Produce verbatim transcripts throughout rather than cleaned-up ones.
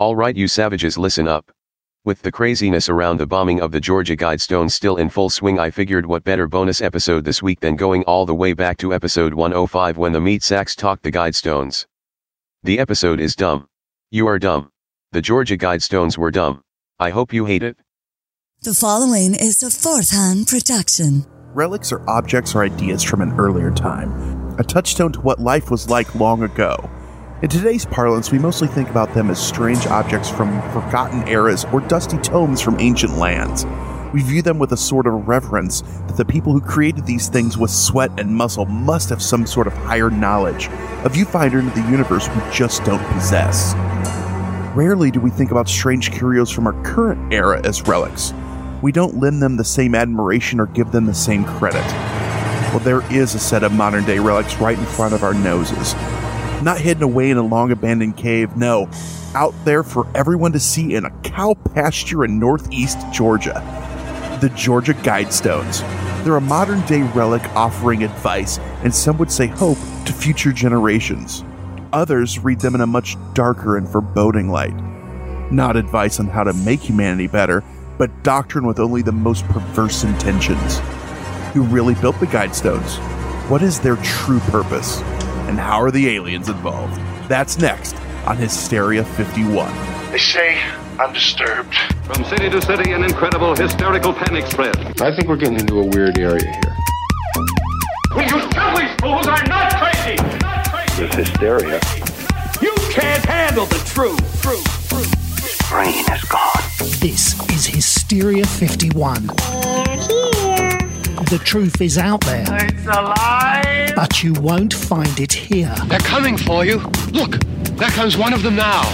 Alright you savages, listen up. With the craziness around the bombing of the Georgia Guidestones still in full swing, I figured what better bonus episode this week than going all the way back to episode one oh five when the meat sacks talked the Guidestones. The episode is dumb. You are dumb. The Georgia Guidestones were dumb. I hope you hate it. The following is a Fourth Hand production. Relics are objects or ideas from an earlier time, a touchstone to what life was like long ago. In today's parlance, we mostly think about them as strange objects from forgotten eras or dusty tomes from ancient lands. We view them with a sort of reverence that the people who created these things with sweat and muscle must have some sort of higher knowledge, a viewfinder into the universe we just don't possess. Rarely do we think about strange curios from our current era as relics. We don't lend them the same admiration or give them the same credit. Well, there is a set of modern-day relics right in front of our noses. Not hidden away in a long-abandoned cave, no. Out there for everyone to see in a cow pasture in northeast Georgia. The Georgia Guidestones. They're a modern-day relic offering advice, and some would say hope, to future generations. Others read them in a much darker and foreboding light. Not advice on how to make humanity better, but doctrine with only the most perverse intentions. Who really built the Guidestones? What is their true purpose? And how are the aliens involved? That's next on Hysteria fifty-one. They say I'm disturbed. From city to city, an incredible hysterical panic spread. I think we're getting into a weird area here. Will you tell these fools I'm not crazy? Not crazy. This hysteria. You can't handle the truth. Truth. Truth. Brain is gone. This is Hysteria fifty-one. We're here. The truth is out there. It's alive. But you won't find it here. They're coming for you. Look, there comes one of them now.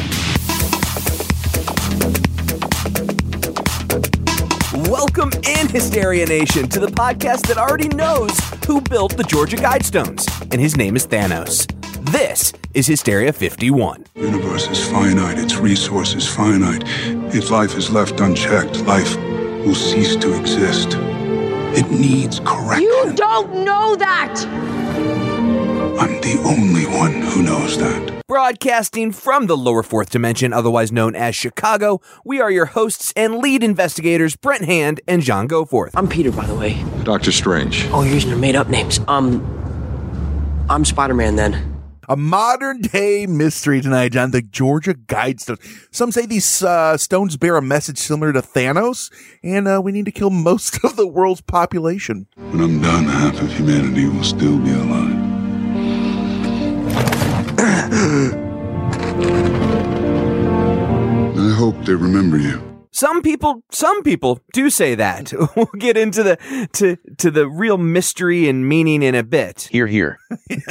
Welcome in, Hysteria Nation, to the podcast that already knows who built the Georgia Guidestones, and his name is Thanos. This is Hysteria fifty-one. The universe is finite, its resources finite. If life is left unchecked, life will cease to exist. It needs correction. You don't know that! I'm the only one who knows that. Broadcasting from the lower fourth dimension, otherwise known as Chicago, we are your hosts and lead investigators, Brent Hand and John Goforth. I'm Peter, by the way. Doctor Strange. Oh, you're using your made-up names. Um, I'm Spider-Man, then. A modern-day mystery tonight, John, the Georgia Guidestones. Some say these uh, stones bear a message similar to Thanos, and uh, we need to kill most of the world's population. When I'm done, half of humanity will still be alive. I hope they remember you. Some people, some people do say that. We'll get into the to to the real mystery and meaning in a bit. Here, here.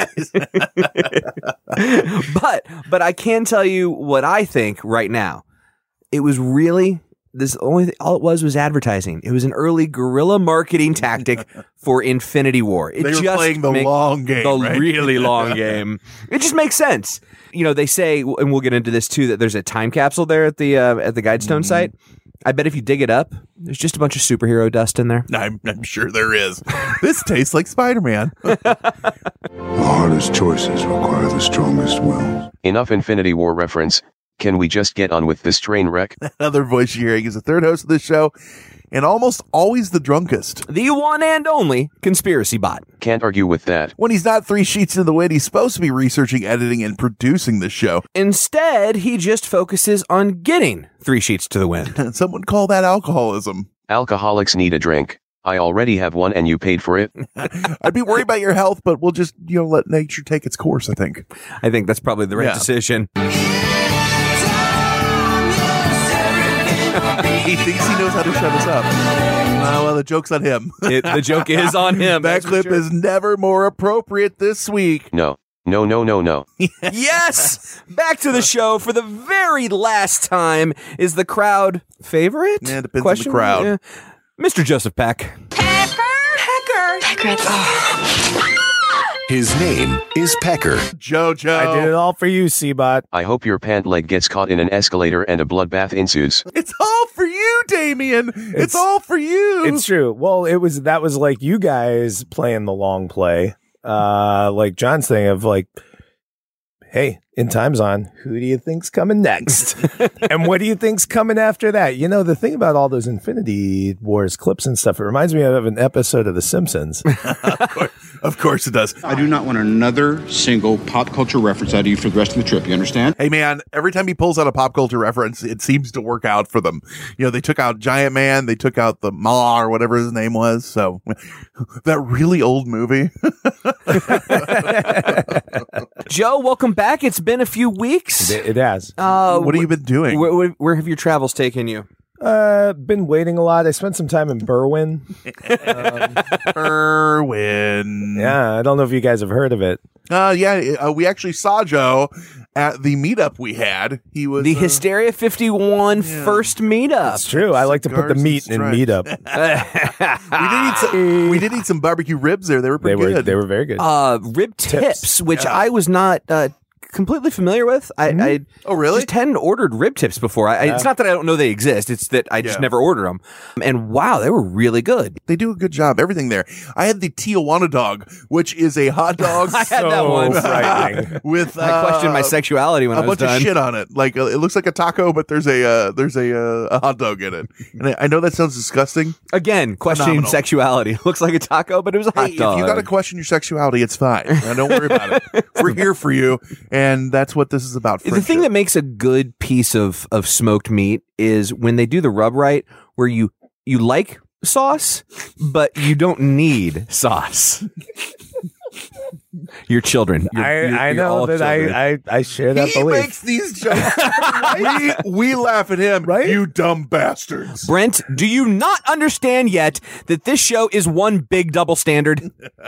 but but I can tell you what I think right now. It was really this only all it was was advertising. It was an early guerrilla marketing tactic for Infinity War. It they were just playing the make, long game, the right? really long game. It just makes sense. You know, they say, and we'll get into this too, that there's a time capsule there at the uh, at the Guidestone mm-hmm. site. I bet if you dig it up, there's just a bunch of superhero dust in there. I'm, I'm sure there is. This tastes like Spider-Man. The hardest choices require the strongest wills. Enough Infinity War reference. Can we just get on with this train wreck? Another voice you're hearing is the third host of the show, and almost always the drunkest. The one and only Conspiracy Bot. Can't argue with that. When he's not three sheets in the wind, he's supposed to be researching, editing, and producing the show. Instead, he just focuses on getting three sheets to the wind. Some would call that alcoholism. Alcoholics need a drink. I already have one and you paid for it. I'd be worried about your health, but we'll just, you know, let nature take its course, I think. I think that's probably the right yeah. decision. He thinks he knows how to shut us up. Uh, well, the joke's on him. It, the joke is on him. That clip sure. is never more appropriate this week. No. No, no, no, no. Yes! Back to the show for the very last time. Is the crowd favorite? Yeah, it depends Question? on the crowd. Yeah. Mister Joseph Peck. Pecker! Pecker! Pecker! Oh. His name is Pecker. Jojo. I did it all for you, C-Bot. I hope your pant leg gets caught in an escalator and a bloodbath ensues. It's all for you, Damien. It's, it's all for you. It's true. Well, it was that was like you guys playing the long play. Uh, like John's thing of like, hey, in Time Zone, who do you think's coming next? And what do you think's coming after that? You know, the thing about all those Infinity Wars clips and stuff, it reminds me of an episode of The Simpsons. of, course, of course it does. I do not want another single pop culture reference out of you for the rest of the trip. You understand? Hey, man, every time he pulls out a pop culture reference, it seems to work out for them. You know, they took out Giant Man, they took out the Ma or whatever his name was. So that really old movie. Joe, welcome back. It's been a few weeks. It, it has. Uh, what have you been doing? Where, where, where have your travels taken you? Uh, been waiting a lot. I spent some time in Berwyn. um, Berwyn. Yeah, I don't know if you guys have heard of it. Uh, yeah, uh, we actually saw Joe at the meetup we had. He was the uh, Hysteria fifty-one yeah. first meetup. It's true. I like to put the meat in meetup. we did eat some. We did eat some barbecue ribs there. They were pretty they were, good. They were very good. Uh, rib tips, tips which yeah. I was not. Uh, completely familiar with. I, mm-hmm. I oh really? Just hadn't ordered rib tips before. I, yeah. It's not that I don't know they exist. It's that I just yeah. never order them. And wow, they were really good. They do a good job. Everything there. I had the Tijuana dog, which is a hot dog. I had so that one. Frightening. With uh, I questioned my sexuality when a I was bunch done. of shit on it. Like uh, it looks like a taco, but there's a uh, there's a uh, a hot dog in it. And I, I know that sounds disgusting. Again, questioning Phenomenal. sexuality. Looks like a taco, but it was a hot hey, dog. If you got to question your sexuality, it's fine. Now, don't worry about it. We're here for you, and that's what this is about. Friendship. The thing that makes a good piece of, of smoked meat is when they do the rub right, where you you like sauce, but you don't need sauce. Your children. You're, I, you're, I you're know that I, I, I share that he belief. He makes these jokes. we, we laugh at him, right? You dumb bastards. Brent, do you not understand yet that this show is one big double standard?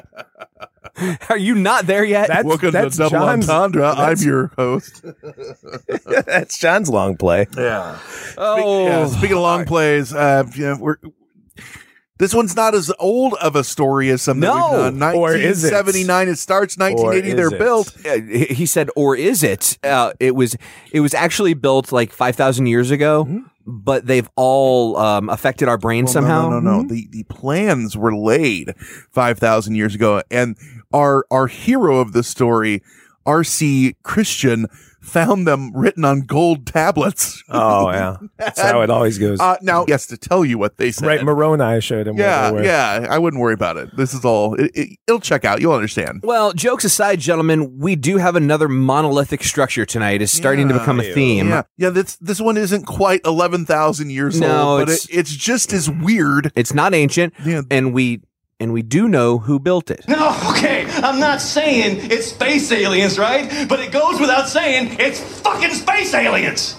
Are you not there yet? That's, Welcome that's to Double John's, Entendre. I'm your host. That's John's long play. Yeah. Oh, Speak, yeah, speaking of long plays, uh, yeah, we're. This one's not as old of a story as some that no. we've done. nineteen seventy-nine, it? it starts. nineteen eighty, they're it? built. Uh, he said, or is it? Uh, it was It was actually built like five thousand years ago, mm-hmm. but they've all um, affected our brain well, somehow. No, no, no. no. Mm-hmm. The, the plans were laid five thousand years ago. And our, our hero of the story, R C Christian, found them written on gold tablets. Oh, yeah. That's how it always goes. Uh, now, yes, to tell you what they said. Right, Moroni showed him. Yeah, where they were. yeah. I wouldn't worry about it. This is all, it, it, it'll check out. You'll understand. Well, jokes aside, gentlemen, we do have another monolithic structure tonight. It's starting yeah, to become a theme. Yeah, yeah. This this one isn't quite eleven thousand years no, old, but it's, it, it's just as weird. It's not ancient, yeah. and we and we do know who built it. No, okay, I'm not saying it's space aliens, right? But it goes without saying it's fucking space aliens.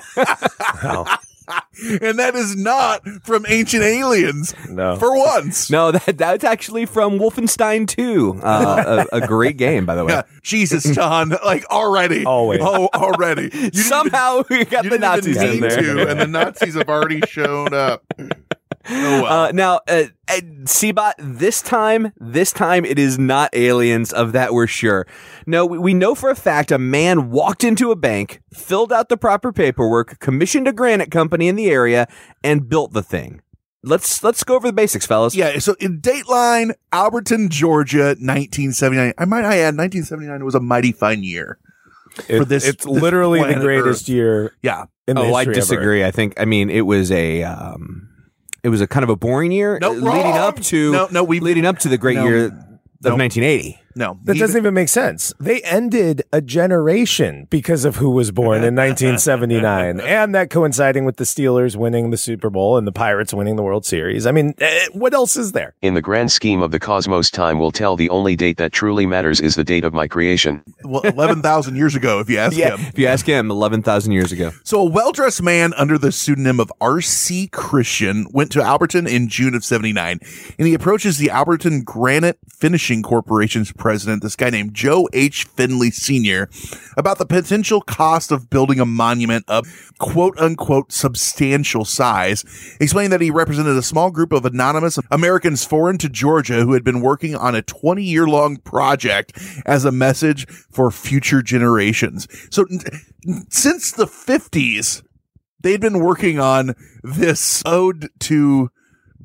Oh. And that is not from Ancient Aliens. No. For once. No, that that's actually from Wolfenstein two. Uh, a, a great game, by the way. Yeah. Jesus, John. Like, already. Always. Oh, already. You Somehow even, we got you the Nazis in there. To, and the Nazis have already shown up. Oh, well. uh, now, uh, uh, C-Bot, this time, this time it is not aliens, of that we're sure. No, we, we know for a fact a man walked into a bank, filled out the proper paperwork, commissioned a granite company in the area, and built the thing. Let's let's go over the basics, fellas. Yeah, so in Dateline, Alberton, Georgia, nineteen seventy-nine. I might I add, nineteen seventy-nine was a mighty fine year. It, for this, it's this literally the greatest Earth. year. Yeah. In the oh, I history disagree. I think, I mean, it was a... Um, It was a kind of a boring year no, uh, leading wrong. up to no, no, we leading up to the great no, year of no. nineteen eighty. No, that doesn't even make sense. They ended a generation because of who was born in nineteen seventy-nine, and that coinciding with the Steelers winning the Super Bowl and the Pirates winning the World Series. I mean, what else is there? In the grand scheme of the cosmos, time will tell. The only date that truly matters is the date of my creation. Well, eleven thousand years ago, if you ask yeah, him. If you ask him, eleven thousand years ago. So a well-dressed man under the pseudonym of R C Christian went to Alberton in June of seventy-nine, and he approaches the Alberton Granite Finishing Corporation's president, this guy named Joe H. Finley Senior, about the potential cost of building a monument of quote-unquote substantial size, explaining that he represented a small group of anonymous Americans foreign to Georgia who had been working on a twenty-year-long project as a message for future generations. So since the fifties, they'd been working on this ode to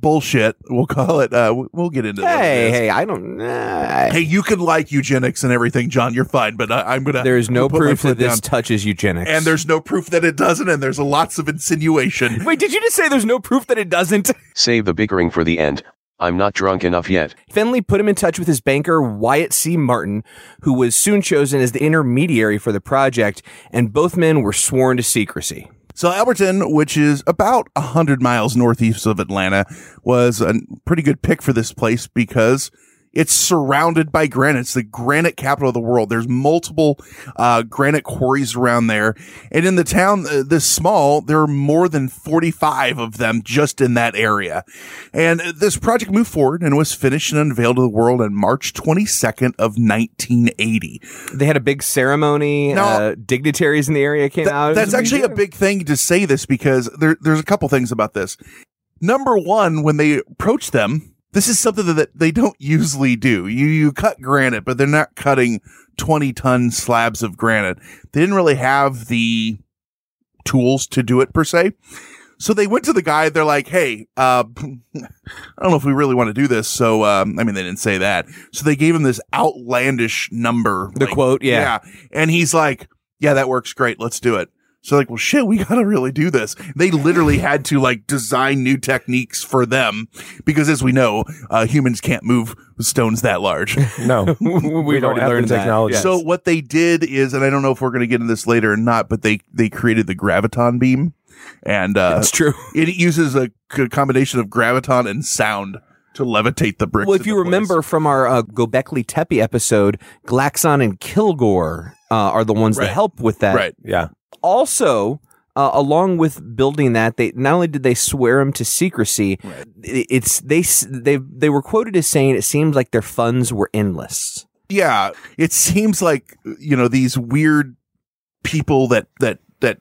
bullshit. We'll call it. Uh, we'll get into. Hey, hey, I don't. Uh, hey, you can like eugenics and everything, John. You're fine, but I, I'm gonna. There is no put my proof that foot this down. touches eugenics, and there's no proof that it doesn't. And there's lots of insinuation. Wait, did you just say there's no proof that it doesn't? Save the bickering for the end. I'm not drunk enough yet. Finley put him in touch with his banker, Wyatt C. Martin, who was soon chosen as the intermediary for the project, and both men were sworn to secrecy. So Alberton, which is about one hundred miles northeast of Atlanta, was a pretty good pick for this place because it's surrounded by granite. It's the granite capital of the world. There's multiple uh, granite quarries around there. And in the town uh, this small, there are more than forty-five of them just in that area. And this project moved forward and was finished and unveiled to the world on March twenty-second of nineteen eighty. They had a big ceremony. Now, uh, dignitaries in the area came th- out. That's actually a big thing to say this because there, there's a couple things about this. Number one, when they approached them, this is something that they don't usually do. You you cut granite, but they're not cutting twenty ton slabs of granite. They didn't really have the tools to do it per se. So they went to the guy. They're like, hey, uh, I don't know if we really want to do this. So, um, I mean, they didn't say that. So they gave him this outlandish number. The like, quote, yeah. Yeah. And he's like, yeah, that works great. Let's do it. So like, well, shit, we gotta really do this. They literally had to like design new techniques for them because as we know, uh, humans can't move stones that large. No, we don't have the technology. So what they did is, and I don't know if we're going to get into this later or not, but they, they created the graviton beam. And, uh, that's true. It uses a c- combination of graviton and sound to levitate the bricks. Well, if you remember place. from our uh, Gobekli Tepe episode, Glaxon and Kilgore uh, are the ones right. that help with that. Right. Yeah. Also, uh, along with building that, they not only did they swear him to secrecy, right. it's they they they were quoted as saying it seems like their funds were endless. Yeah, it seems like, you know, these weird people that that that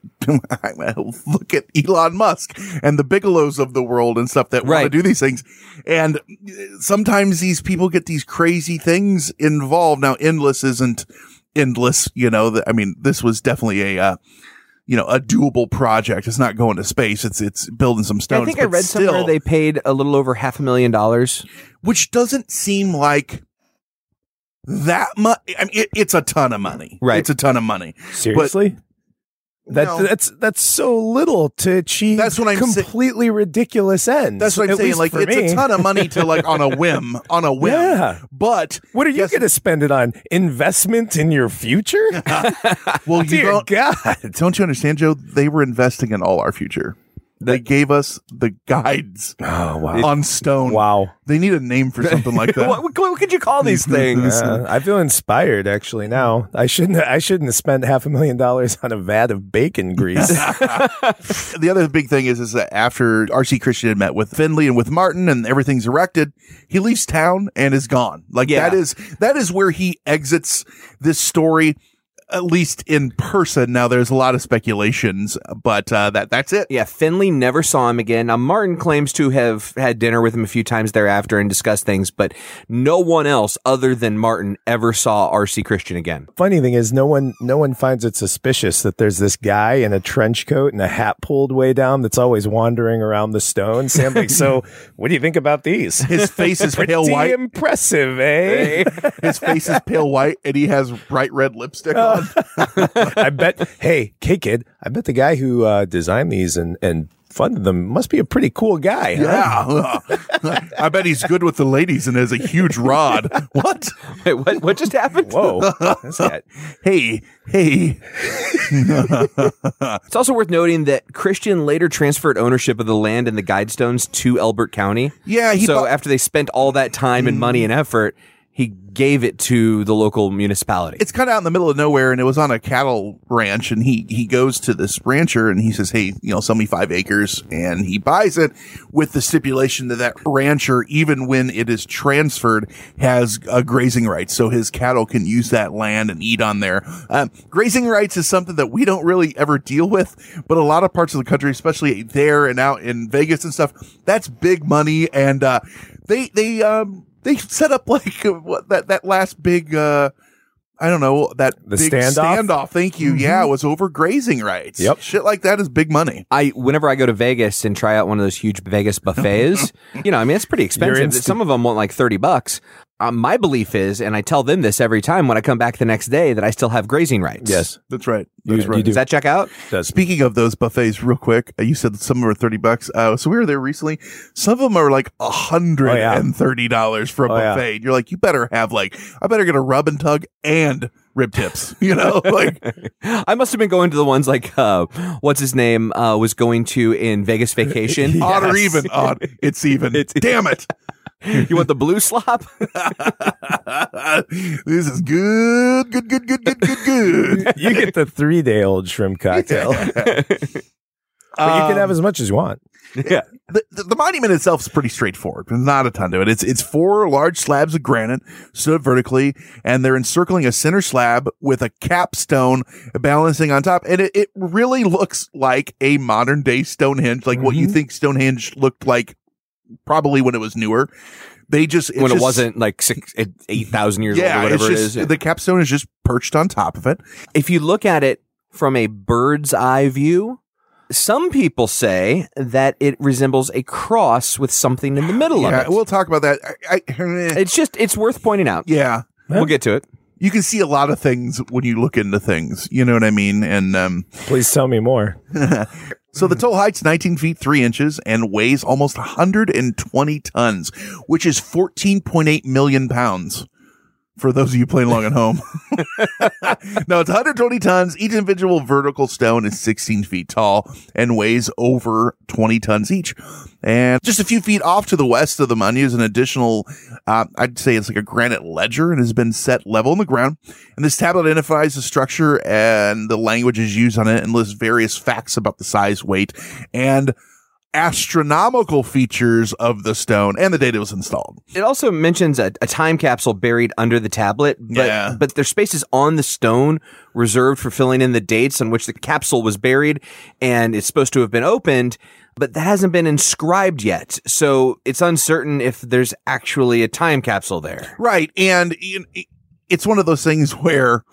look at Elon Musk and the Bigelows of the world and stuff that right. want to do these things. And sometimes these people get these crazy things involved. Now, endless isn't endless, you know. I mean, this was definitely a uh, you know, a doable project. It's not going to space. It's it's building some stones. I think I read still, somewhere they paid a little over half a million dollars, which doesn't seem like that much. I mean, it, it's a ton of money. Right, it's a ton of money. Seriously. But, That, no. that's that's so little to achieve. That's what I'm completely sa- ridiculous ends. That's what I'm At saying. Like it's me. a ton of money to like on a whim, on a whim. Yeah. But what are you going to spend it on? Investment in your future? Well, you dear don't, God, don't you understand, Joe? They were investing in all our future. They gave us the guides oh, wow. on stone. Wow. They need a name for something like that. what, what could you call these things? Uh, I feel inspired actually now. I shouldn't I shouldn't have spent half a million dollars on a vat of bacon grease. The other big thing is, is that after R C Christian had met with Finley and with Martin and everything's erected, he leaves town and is gone. Like yeah. that is that is where he exits this story. At least in person. Now, there's a lot of speculations, but uh, that that's it. Yeah, Finley never saw him again. Now, Martin claims to have had dinner with him a few times thereafter and discussed things, but no one else other than Martin ever saw R C Christian again. Funny thing is, no one no one finds it suspicious that there's this guy in a trench coat and a hat pulled way down that's always wandering around the stones. Sam, like, so what do you think about these? His face is pale Pretty white. Impressive, eh? His face is pale white, and he has bright red lipstick Uh, on. I bet. Hey, K-Kid, I bet the guy who uh, designed these and, and funded them must be a pretty cool guy. Huh? Yeah. I bet he's good with the ladies and has a huge rod. What? Wait, what? What just happened? Whoa. That's got, hey, hey. It's also worth noting that Christian later transferred ownership of the land and the Guidestones to Elbert County. Yeah. He so bought- after they spent all that time and money and effort, he gave it to the local municipality. It's kind of out in the middle of nowhere, and it was on a cattle ranch, and he, he goes to this rancher, and he says, hey, you know, sell me five acres, and he buys it with the stipulation that that rancher, even when it is transferred, has a grazing rights, so his cattle can use that land and eat on there. Um, grazing rights is something that we don't really ever deal with, but a lot of parts of the country, especially there and out in Vegas and stuff, that's big money, and uh, they, they, um, They set up like uh, what that, that last big, uh, I don't know, that The big standoff? standoff. Thank you. Mm-hmm. Yeah, was over grazing rights. Yep. Shit like that is big money. I whenever I go to Vegas and try out one of those huge Vegas buffets, you know, I mean, it's pretty expensive. insta- Some of them want like thirty bucks. Um, my belief is, and I tell them this every time when I come back the next day, that I still have grazing rights. Yes. That's right. You- That's right. you do. Does that check out? Speaking of those buffets, real quick, uh, you said some of them are thirty bucks. Uh, so we were there recently. Some of them are like a hundred and thirty dollars for a Oh, yeah. buffet. You're like, you better have like, I better get a rub and tug and rib tips. You know, like I must have been going to the ones like, uh, what's his name, uh, was going to in Vegas Vacation. odd or even odd. It's even. It's- Damn it. You want the blue slop? This is good, good, good, good, good, good, good. You get the three day old shrimp cocktail. But you can have as much as you want. Yeah. The, the, the monument itself is pretty straightforward. There's not a ton to it. It's it's four large slabs of granite stood vertically, and they're encircling a center slab with a capstone balancing on top. And it, it really looks like a modern day Stonehenge, like mm-hmm. what you think Stonehenge looked like probably when it was newer. They just when just, it wasn't like six, eight thousand years yeah, old or whatever it's just, it is. The capstone is just perched on top of it. If you look at it from a bird's eye view, some people say that it resembles a cross with something in the middle yeah, of it. We'll talk about that. I, I, it's just, it's worth pointing out. Yeah. We'll get to it. You can see a lot of things when you look into things. You know what I mean? And um, please tell me more. So the total height's nineteen feet, three inches and weighs almost one hundred twenty tons, which is fourteen point eight million pounds. For those of you playing along at home. No, it's one hundred twenty tons. Each individual vertical stone is sixteen feet tall and weighs over twenty tons each. And just a few feet off to the west of the monument is an additional, uh, I'd say it's like a granite ledger, and has been set level in the ground. And this tablet identifies the structure and the languages used on it and lists various facts about the size, weight, and astronomical features of the stone and the date it was installed. It also mentions a, a time capsule buried under the tablet, but, yeah. but there's spaces on the stone reserved for filling in the dates on which the capsule was buried, and it's supposed to have been opened, but that hasn't been inscribed yet. So it's uncertain if there's actually a time capsule there. Right. And it's one of those things where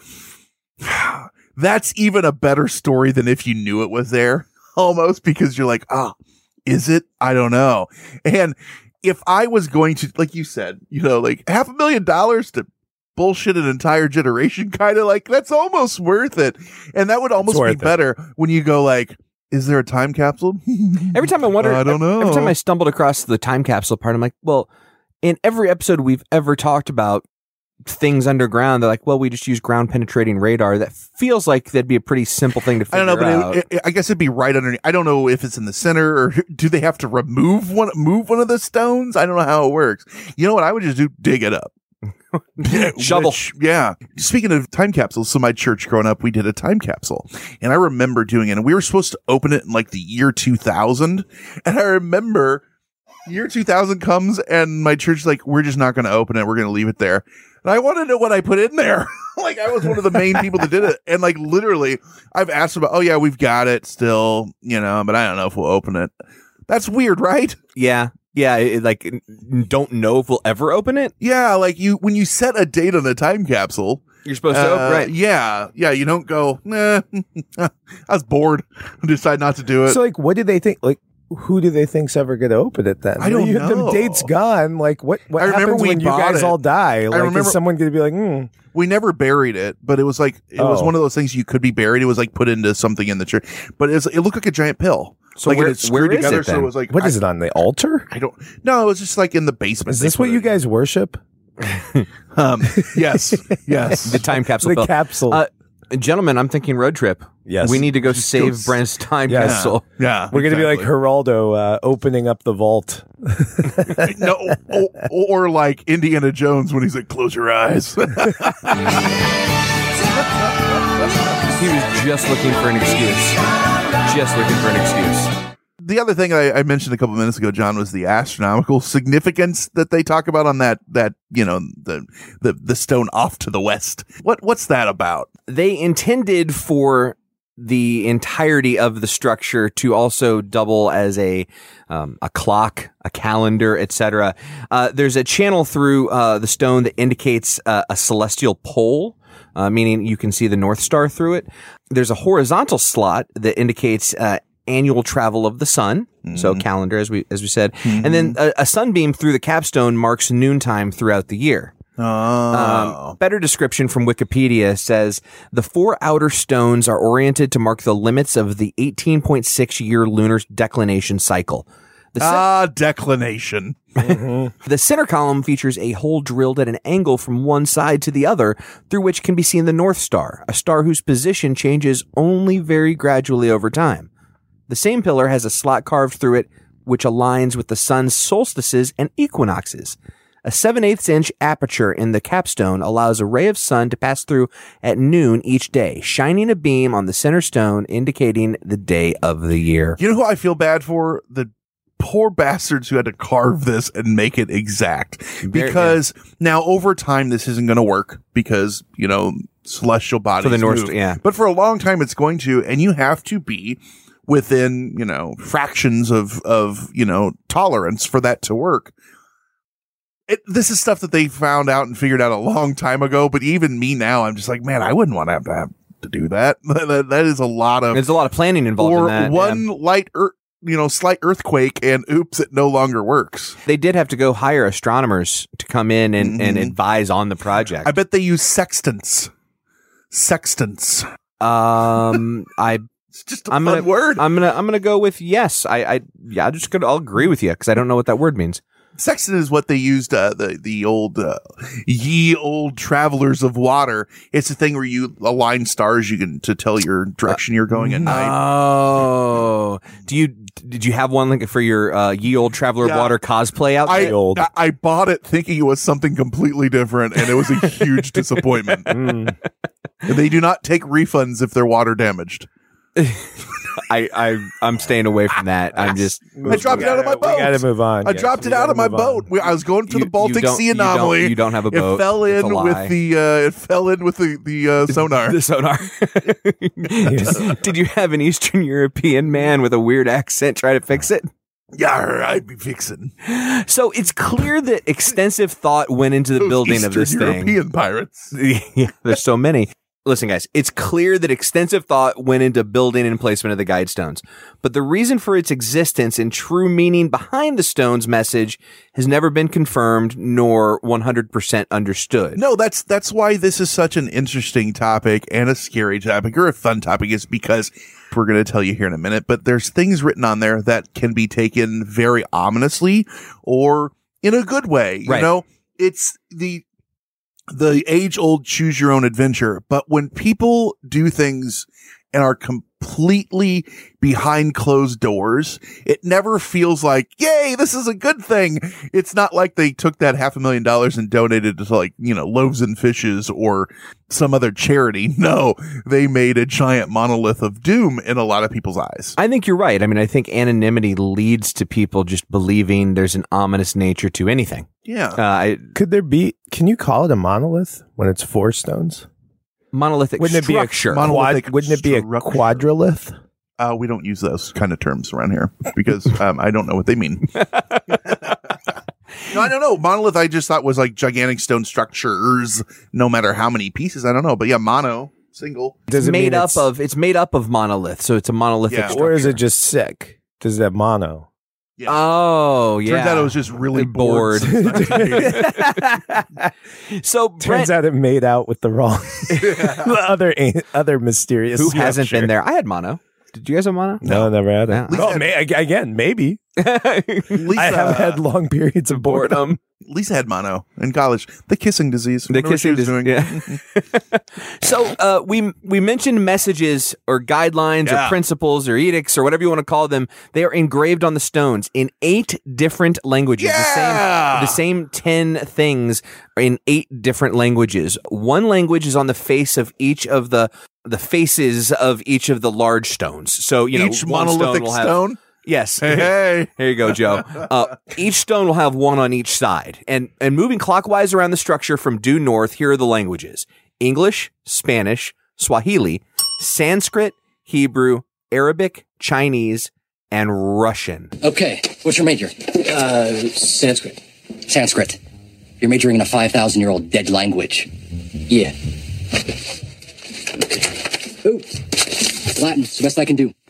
that's even a better story than if you knew it was there, almost, because you're like, oh, is it? I don't know. And if I was going to, like you said, you know, like half a million dollars to bullshit an entire generation, kind of like, that's almost worth it. And that would almost be better it. when you go like, is there a time capsule? Every time I wonder, I don't know. Every time I stumbled across the time capsule part, I'm like, well, in every episode we've ever talked about things underground, they're like, well, we just use ground penetrating radar. That feels like that'd be a pretty simple thing to figure out. I don't know, but it, it, I guess it'd be right underneath. I don't know if it's in the center, or do they have to remove one, move one of the stones? I don't know how it works. You know what? I would just do, dig it up. Shovel. Which, yeah. Speaking of time capsules, so my church growing up, we did a time capsule, and I remember doing it, and we were supposed to open it in like the year two thousand. And I remember year two thousand comes, and my church's like, we're just not going to open it. We're going to leave it there. And I want to know what I put in there. Like, I was one of the main people that did it. And like, literally, I've asked about, oh yeah, we've got it still, you know, but I don't know if we'll open it. That's weird, right? Yeah. Yeah. It, like, don't know if we'll ever open it. Yeah. Like you, when you set a date on a time capsule, you're supposed to uh, open, right? Yeah. Yeah. You don't go, nah, I was bored and decide not to do it. So like, what did they think? Like, who do they think's ever going to open it then? I don't you, know. The date's gone. Like, what, what I remember happens we when you bought guys it. all die? Like, I remember is someone going to be like, hmm. We never buried it, but it was like, it Oh. was one of those things you could be buried. It was like put into something in the church, but it's, it looked like a giant pill. So like where- it had screwed where is together, it so then? it was like, What I, is it on the altar? I don't, no, it was just like in the basement. Is They this put what you it- guys worship? Um, yes, yes. The time capsule. The pill. capsule. Uh, gentlemen, I'm thinking road trip. Yes. We need to go Just save go s- Brent's time Yes. capsule. Yeah. We're going to be like exactly. Geraldo uh, opening up the vault. No, or, or like Indiana Jones when he's like, close your eyes. He was just looking for an excuse. Just looking for an excuse. The other thing I, I mentioned a couple minutes ago, John, was the astronomical significance that they talk about on that, that, you know, the, the, the stone off to the west. What, what's that about? They intended for the entirety of the structure to also double as a um, a clock, a calendar, et cetera. Uh, there's a channel through uh, the stone that indicates uh, a celestial pole. uh, meaning you can see the North Star through it. There's a horizontal slot that indicates uh, annual travel of the sun, mm-hmm. so calendar, as we as we said, mm-hmm. and then a, a sunbeam through the capstone marks noontime throughout the year. Oh. Um, better description from Wikipedia says the four outer stones are oriented to mark the limits of the eighteen point six year lunar declination cycle. The cen- ah, declination. The center column features a hole drilled at an angle from one side to the other, through which can be seen the North Star, a star whose position changes only very gradually over time. The same pillar has a slot carved through it, which aligns with the sun's solstices and equinoxes. A seven eighths inch aperture in the capstone allows a ray of sun to pass through at noon each day, shining a beam on the center stone, indicating the day of the year. You know who I feel bad for? The poor bastards who had to carve this and make it exact. Because yeah. now over time, this isn't going to work because, you know, celestial bodies for the North, move. yeah. But for a long time, it's going to, and you have to be within, you know, fractions of, of, you know, tolerance for that to work. It, this is stuff that they found out and figured out a long time ago, but even me now, I'm just like, man, I wouldn't want to have to have to do that. that, that is a lot of... There's a lot of planning involved or in that. one yeah. light, er, you know, slight earthquake and oops, it no longer works. They did have to go hire astronomers to come in and, mm-hmm. and advise on the project. I bet they use sextants. Sextants. Um, I... It's just a I'm fun gonna, word. I'm gonna I'm gonna go with yes. I I yeah. I just gonna I'll agree with you because I don't know what that word means. Sextant is what they used, uh, the, the old, uh, ye old travelers of water. It's a thing where you align stars you can, to tell your direction you're going at night. Oh, do you, did you have one like for your, uh, ye old traveler of Yeah. water cosplay out I, there? Old. I, I bought it thinking it was something completely different and it was a huge disappointment. Mm. They do not take refunds if they're water damaged. I, I, I'm staying away from that. I'm just. I dropped it out of my boat. We gotta move on. I Yes, dropped we it out gotta of my move boat. on. We- I was going to You- the Baltic you don't- Sea you don't- anomaly. you don't have a boat. It fell It's a in lie. with the. Uh, it fell in with the the uh, sonar. The sonar. Did you have an Eastern European man with a weird accent try to fix it? Yeah, I'd be fixing. So it's clear that extensive thought went into the Those building Eastern of this thing. European pirates. Yeah, there's so many. Listen, guys, it's clear that extensive thought went into building and placement of the guide stones. But the reason for its existence and true meaning behind the stone's message has never been confirmed nor one hundred percent understood. No, that's that's why this is such an interesting topic and a scary topic or a fun topic is because we're going to tell you here in a minute, but there's things written on there that can be taken very ominously or in a good way. You Right. know, it's the the age-old choose your own adventure. But when people do things and are completely behind closed doors, it never feels like, yay, this is a good thing. It's not like they took that half a million dollars and donated it to like, you know, Loaves and Fishes or some other charity. No, they made a giant monolith of doom in a lot of people's eyes. I think you're right. I mean, I think anonymity leads to people just believing there's an ominous nature to anything. Yeah. Uh, I, Could there be, can you call it a monolith when it's four stones? monolithic Wouldn't it be a structure. Mon- quad, Monolithic wouldn't it be a structure. quadrilith? Uh, we don't use those kind of terms around here because um, I don't know what they mean. No, I don't know. Monolith, I just thought was like gigantic stone structures, no matter how many pieces. I don't know, but yeah, mono, single. Does it's it made mean up it's- of it's made up of monolith, so it's a monolithic Yeah. structure. Or is it just sick? Does it have mono? Yeah. Oh, yeah. Turns out it was just really bored. bored. since nineteen eighty. So Turns Brent, out it made out with the wrong other other mysterious. who hasn't structure. been there? I had mono. Did you guys have mono? No, never had it. Yeah. Oh, may, ag- again, maybe. Lisa, I have had long periods of boredom. Lisa had mono in college. The kissing disease. The Wonder what she kissing was disease. doing. Yeah. So uh, we we mentioned messages or guidelines Yeah. or principles or edicts or whatever you want to call them. They are engraved on the stones in eight different languages. Yeah! The same the same ten things in eight different languages. One language is on the face of each of the the faces of each of the large stones. So you know, Each one monolithic will have- stone. Yes. Hey, hey. Here you go, Joe. Uh, each stone will have one on each side. And and moving clockwise around the structure from due north, here are the languages: English, Spanish, Swahili, Sanskrit, Hebrew, Arabic, Chinese, and Russian. Okay, what's your major? Uh, Sanskrit. Sanskrit. You're majoring in a five thousand year old dead language. Yeah. Ooh, Latin. It's the best I can do.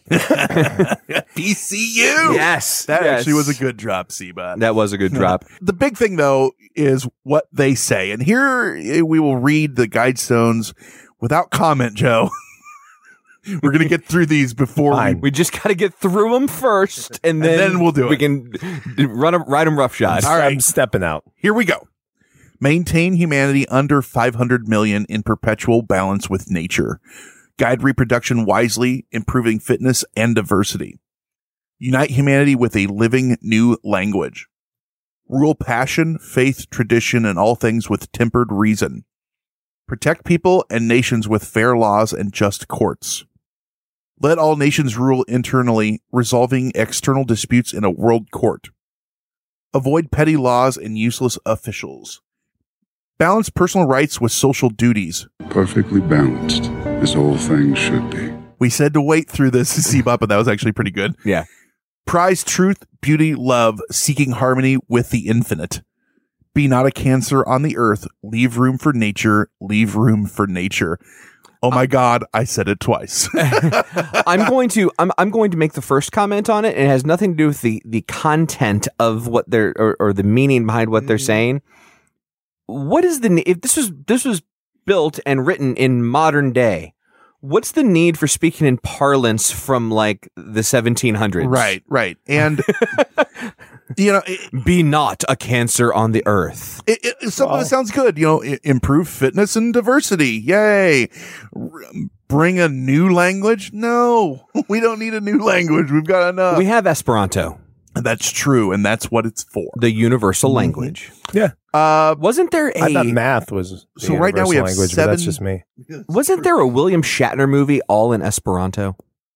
P C U. Yes. That yes. actually was a good drop, Seba. That was a good drop. The big thing, though, is what they say. And here we will read the Guidestones without comment, Joe. We're going to get through these before Fine. we... We just got to get through them first, and then, and then we'll do it. We can run them, ride them roughshod. All right. I'm stepping out. Here we go. Maintain humanity under five hundred million in perpetual balance with nature. Guide reproduction wisely, improving fitness and diversity. Unite humanity with a living new language. Rule passion, faith, tradition, and all things with tempered reason. Protect people and nations with fair laws and just courts. Let all nations rule internally, resolving external disputes in a world court. Avoid petty laws and useless officials. Balance personal rights with social duties. Perfectly balanced, as all things should be. We said to wait through this to see, but that was actually pretty good. Yeah. Prize truth, beauty, love, seeking harmony with the infinite. Be not a cancer on the earth. Leave room for nature. Leave room for nature. Oh my God, I said it twice. I'm going to I'm I'm going to make the first comment on it, and it has nothing to do with the the content of what they're or, or the meaning behind what they're saying. What is the if this was this was built and written in modern day? What's the need for speaking in parlance from like the seventeen hundreds? Right, right, and you know, it, be not a cancer on the earth. It, it, some of it sounds good. You know, I, improve fitness and diversity. Yay! R- bring a new language? No, we don't need a new language. We've got enough. We have Esperanto. That's true, and that's what it's for. The universal language. Yeah. Uh, wasn't there a... I thought math was the so right now we have language, seven... but that's just me. Wasn't there a William Shatner movie all in Esperanto?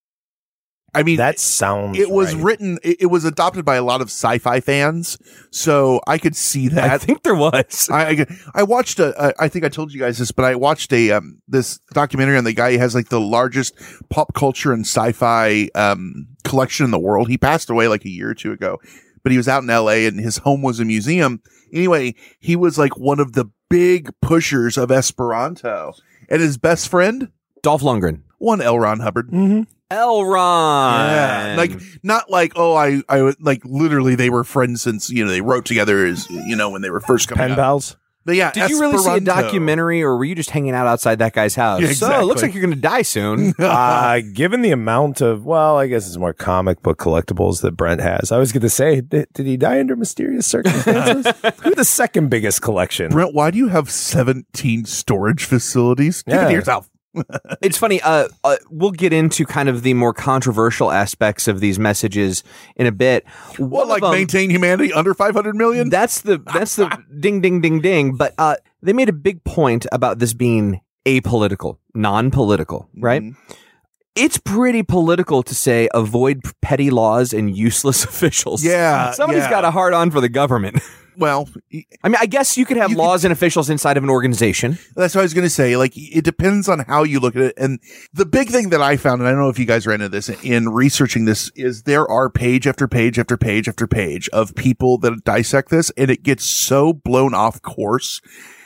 I mean, that sounds It was right. written, it, it was adopted by a lot of sci-fi fans, so I could see that. I think there was. I I, I watched a, a, I think I told you guys this, but I watched a um this documentary on the guy who has like the largest pop culture and sci-fi um collection in the world. He passed away like a year or two ago, but he was out in L A and his home was a museum. Anyway, he was like one of the big pushers of Esperanto, and his best friend, Dolph Lundgren, one L. Ron Hubbard. Mm-hmm. L. Ron. Yeah. Like, not like, oh, I, I, would- like, literally they were friends since, you know, they wrote together as, you know, when they were first coming Pen out. pals. But yeah, Did you really see a Esperanto. documentary, or were you just hanging out outside that guy's house? Yeah, So it exactly. looks like you're going to die soon. uh, given the amount of, well, I guess it's more comic book collectibles that Brent has. I was going to say, did, did he die under mysterious circumstances? Who had the second biggest collection? Brent, why do you have seventeen storage facilities? Keep it Yeah. to yourself. It's funny. Uh, uh, we'll get into kind of the more controversial aspects of these messages in a bit. What, One like of them- maintain humanity under five hundred million? That's the that's the ding ding ding ding. But uh, they made a big point about this being apolitical, non-political, right? Mm-hmm. It's pretty political to say avoid petty laws and useless officials. Yeah, somebody's yeah. got a hard on for the government. Well, I mean, I guess you could have You laws and officials inside of an organization. that's what I was going to say. Like, it depends on how you look at it. And the big thing that I found, and I don't know if you guys ran into this in researching this, is there are page after page after page after page of people that dissect this, and it gets so blown off course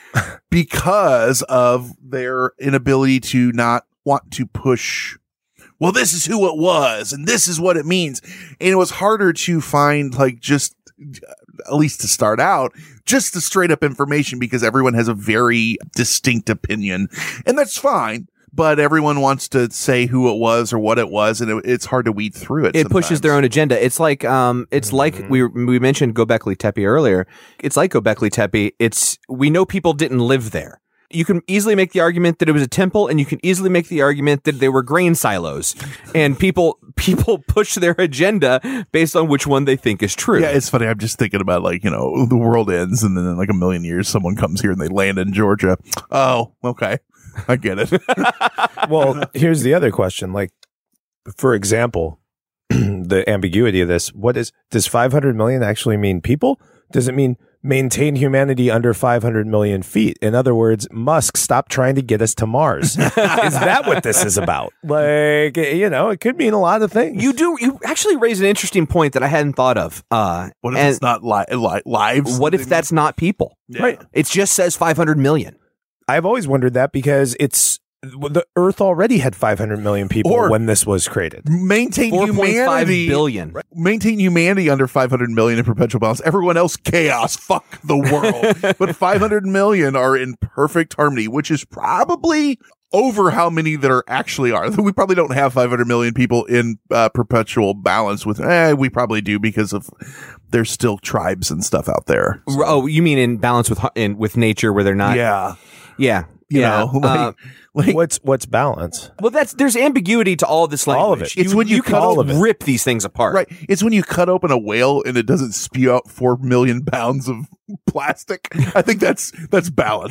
because of their inability to not want to push. Well, this is who it was, and this is what it means. And it was harder to find, like, just, at least to start out, just the straight up information, because everyone has a very distinct opinion, and that's fine. But everyone wants to say who it was or what it was, and it, it's hard to weed through it. It sometimes. pushes their own agenda. It's like, um, it's Mm-hmm. like we we mentioned Göbekli Tepe earlier. It's like Göbekli Tepe. It's we know people didn't live there. You can easily make the argument that it was a temple, and you can easily make the argument that they were grain silos, and people people push their agenda based on which one they think is true. Yeah, it's funny. I'm just thinking about, like, you know, the world ends, and then in like a million years, someone comes here and they land in Georgia. Oh, okay. I get it. Well, here's the other question. Like, for example, the ambiguity of this, what is, does five hundred million actually mean people? Does it mean maintain humanity under five hundred million feet? In other words, Musk, stop trying to get us to Mars. Is that what this is about? Like, you know, it could mean a lot of things. You do. You actually raise an interesting point that I hadn't thought of. Uh, What if and it's not li- li- lives? what if that's not people? Yeah. Right. It just says five hundred million. I've always wondered that because it's the Earth already had five hundred million people Or- when this was created. Maintain four point five humanity. billion. Maintain humanity under five hundred million in perpetual balance. Everyone else, chaos. Fuck the world. But five hundred million are in perfect harmony, which is probably over how many there actually are. We probably don't have five hundred million people in uh, perpetual balance with, eh, we probably do because of there's still tribes and stuff out there. So, Oh, you mean in balance with in with nature where they're not? yeah. Yeah. You yeah. know, like, Uh, like What's what's balance? well, that's there's ambiguity to all this language. All of it. It's when you can cut all of it. rip these things apart. right. It's when you cut open a whale and it doesn't spew out four million pounds of plastic. I think that's, that's balance.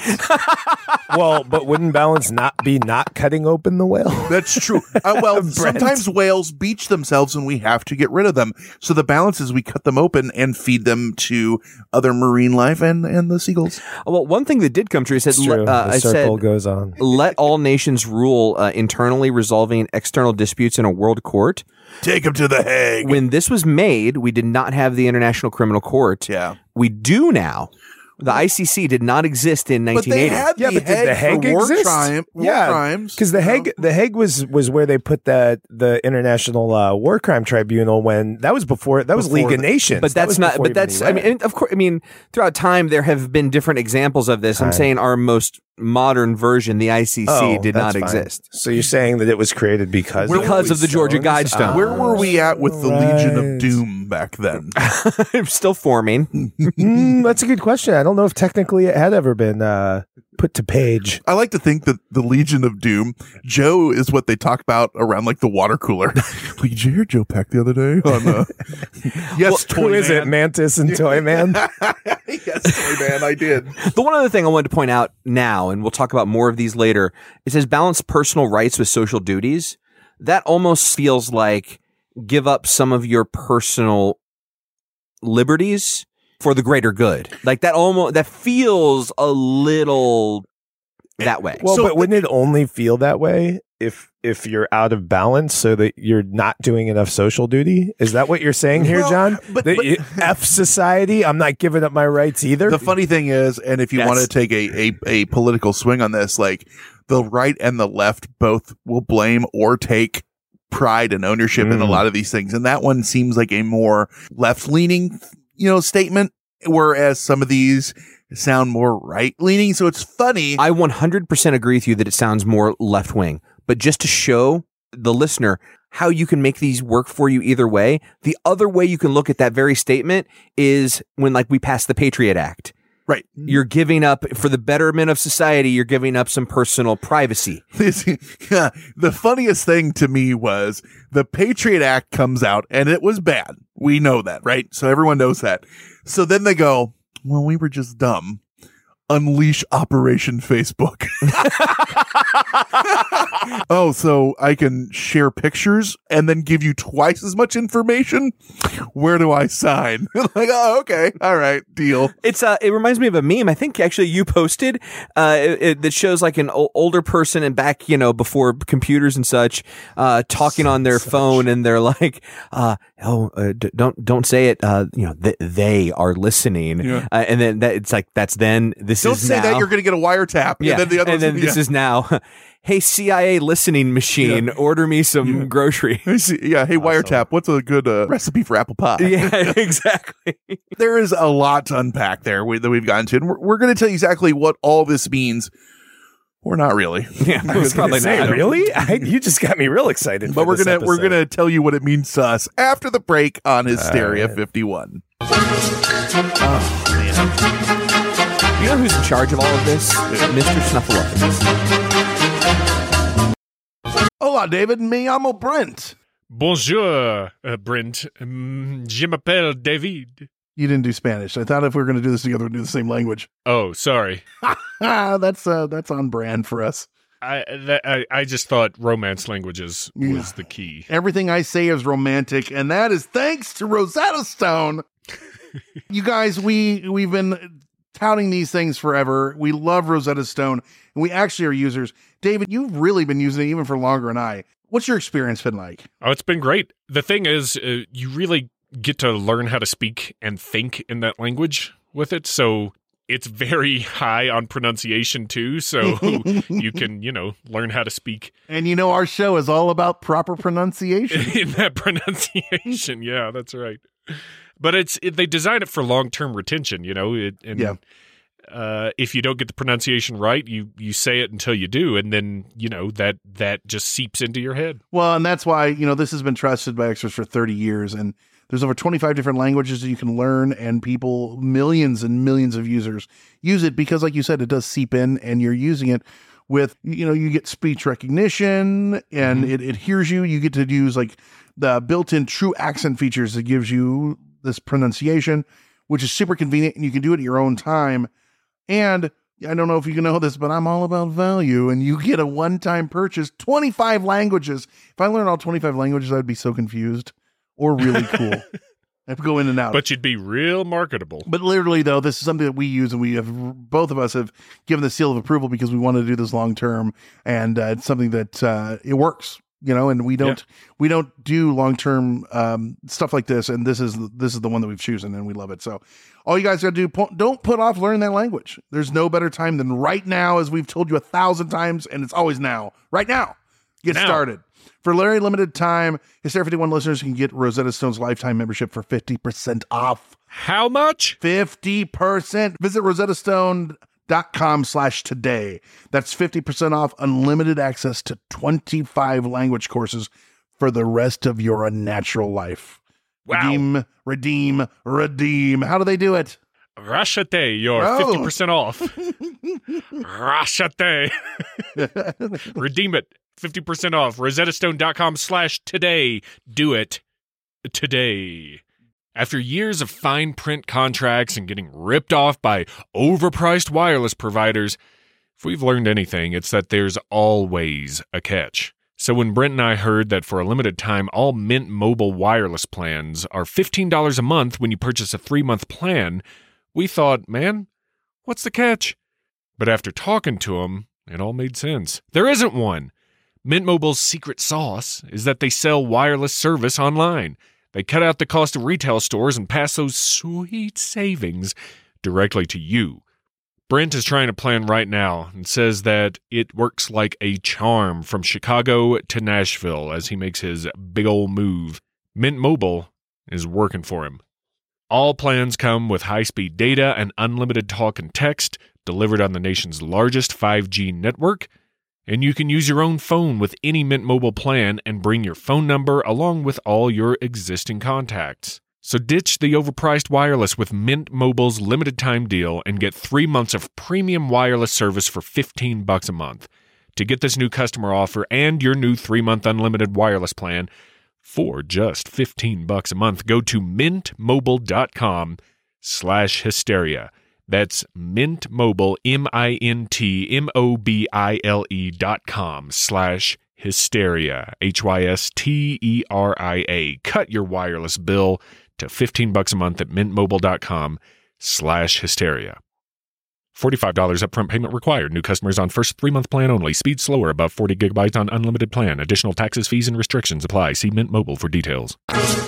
Well, but wouldn't balance not be not cutting open the whale? That's true. Uh, well, Brent. sometimes whales beach themselves and we have to get rid of them. So the balance is we cut them open and feed them to other marine life and, and the seagulls. Well, one thing that did come true, I said, It's true. uh, the I circle said, goes on. let all nations rule uh, internally, resolving external disputes in a world court. Take them to the Hague. When this was made, we did not have the International Criminal Court. Yeah. We do now. The I C C did not exist in But nineteen they eighty. had Yeah, the but did Hague the Hague for war, exist? crime, war yeah, crimes. because the you know? Hague, the Hague was was where they put the the International uh, War Crime Tribunal when that was before that was Before League of the- Nations. But That that's was not. before But even that's. I U N. mean, and of course. I mean, throughout time there have been different examples of this. I'm Time. saying our most modern version, the I C C, Oh, did not that's fine. exist So you're saying that it was created because Where because of the Georgia Guidestone. Where were we at with the Legion of Right. Doom back then? I'm still forming. Mm, that's a good question. I don't know if technically it had ever been uh, put to page. I like to think that the Legion of Doom, Joe is what they talk about around like the water cooler. Did you hear Joe Peck the other day on uh, Yes, Toy Who is Man. it? Mantis and Toy Man? Yes, Toy Man, I did. The one other thing I wanted to point out now, and we'll talk about more of these later, it says balance personal rights with social duties. That almost feels like give up some of your personal liberties for the greater good. Like that almost, that feels a little that way. Well, So but wouldn't it only feel that way if if you're out of balance so that you're not doing enough social duty? Is that what you're saying here, Well, John? but- That but- you- F society, I'm not giving up my rights either. The funny thing is, and if you That's- want to take a, a, a political swing on this, like the right and the left both will blame or take pride and ownership in a Mm. lot of these things. And that one seems like a more left leaning, you know, statement, whereas some of these sound more right leaning. So it's funny. I one hundred percent agree with you that it sounds more left wing, but just to show the listener how you can make these work for you either way, the other way you can look at that very statement is when like we passed the Patriot Act. Right. You're giving up for the betterment of society. You're giving up some personal privacy. This, yeah, the funniest thing to me was the Patriot Act comes out and it was bad. We know that, right? So everyone knows that. So then they go, well, we were just dumb. Unleash Operation Facebook. Oh, so I can share pictures and then give you twice as much information? Where do I sign? Like, oh, okay. All right. Deal. It's uh, it reminds me of a meme. I think actually you posted uh, it, it- that shows like an o- older person and back, you know, before computers and such, uh, talking on their phone, and they're like, uh, "Oh, uh, d- don't don't say it." Uh, you know, th- they are listening, Yeah. uh, and then that, it's like that's then this Don't is say now. that you're going to get a wiretap. yeah, And then the other and then one's- this yeah. is now. Hey, C I A listening machine, order me some grocery. I see. Yeah. Hey, wiretap. What's a good uh, recipe for apple pie? Yeah, exactly. There is a lot to unpack there we, that we've gotten to, and we're, we're going to tell you exactly what all this means. Or not really. Yeah, it's probably Say, not. really? I, you just got me real excited. But for we're this gonna we're episode. gonna tell you what it means to us after the break on Hysteria fifty-one. You know who's in charge of all of this? Mister Snuffleupagus. Hola, David. Me llamo Brent. Bonjour, uh, Brent. Um, je m'appelle David. You didn't do Spanish. I thought if we were going to do this together, we'd do the same language. Oh, sorry. Ah, that's uh, that's on brand for us. I, that, I I just thought romance languages was Yeah. the key. Everything I say is romantic, and that is thanks to Rosetta Stone. You guys, we we've been touting these things forever. We love Rosetta Stone, and we actually are users. David, you've really been using it even for longer than I. What's your experience been like? Oh, it's been great. The thing is, uh, you really get to learn how to speak and think in that language with it. So it's very high on pronunciation too, so you can, you know, learn how to speak. And you know, our show is all about proper pronunciation. In that pronunciation, yeah, that's right. But it's it, they design it for long-term retention, you know. It, and yeah. uh, if you don't get the pronunciation right, you you say it until you do, and then you know that that just seeps into your head. Well, and that's why you know this has been trusted by experts for thirty years, and there's over twenty-five different languages that you can learn, and people, millions and millions of users use it because, like you said, it does seep in, and you're using it with, you know, you get speech recognition, and mm-hmm. it, it hears you. You get to use like the built-in true accent features that gives you this pronunciation, which is super convenient, and you can do it at your own time. And I don't know if you can know this, but I'm all about value, and you get a one-time purchase, twenty-five languages. If I learned all twenty-five languages, I'd be so confused. Or really cool. I have to go in and out. But you'd be real marketable. But literally, though, this is something that we use, and we have both of us have given the seal of approval because we want to do this long term, and uh, it's something that uh, it works, you know. And we don't yeah. we don't do long term um, stuff like this, and this is this is the one that we've chosen, and we love it. So, all you guys got to do, don't put off learning that language. There's no better time than right now, as we've told you a thousand times, and it's always now. Right now, get now. started. For a very limited time, Hysteria fifty-one listeners can get Rosetta Stone's lifetime membership for fifty percent off. How much? fifty percent. Visit rosettastone.com slash today. That's fifty percent off unlimited access to twenty-five language courses for the rest of your unnatural life. Wow. Redeem, redeem, redeem. How do they do it? Rashate, you're Oh. fifty percent off. Rashate. Redeem it. fifty percent off. rosettastone.com slash today. Do it today. After years of fine print contracts and getting ripped off by overpriced wireless providers, if we've learned anything, it's that there's always a catch. So when Brent and I heard that for a limited time, all Mint Mobile wireless plans are fifteen dollars a month when you purchase a three-month plan, we thought, man, what's the catch? But after talking to them, it all made sense. There isn't one. Mint Mobile's secret sauce is that they sell wireless service online. They cut out the cost of retail stores and pass those sweet savings directly to you. Brent is trying a plan right now and says that it works like a charm from Chicago to Nashville as he makes his big ol' move. Mint Mobile is working for him. All plans come with high-speed data and unlimited talk and text delivered on the nation's largest five G network. And you can use your own phone with any Mint Mobile plan and bring your phone number along with all your existing contacts. So ditch the overpriced wireless with Mint Mobile's limited time deal and get three months of premium wireless service for fifteen bucks a month. To get this new customer offer and your new three-month unlimited wireless plan for just fifteen bucks a month, go to mintmobile.com slash hysteria. That's Mint Mobile, M I N T M O B I L E dot com slash hysteria, H Y S T E R I A. Cut your wireless bill to fifteen bucks a month at mintmobile.com slash hysteria. forty-five dollars upfront payment required. New customers on first three-month plan only. Speed slower above forty gigabytes on unlimited plan. Additional taxes, fees, and restrictions apply. See Mint Mobile for details.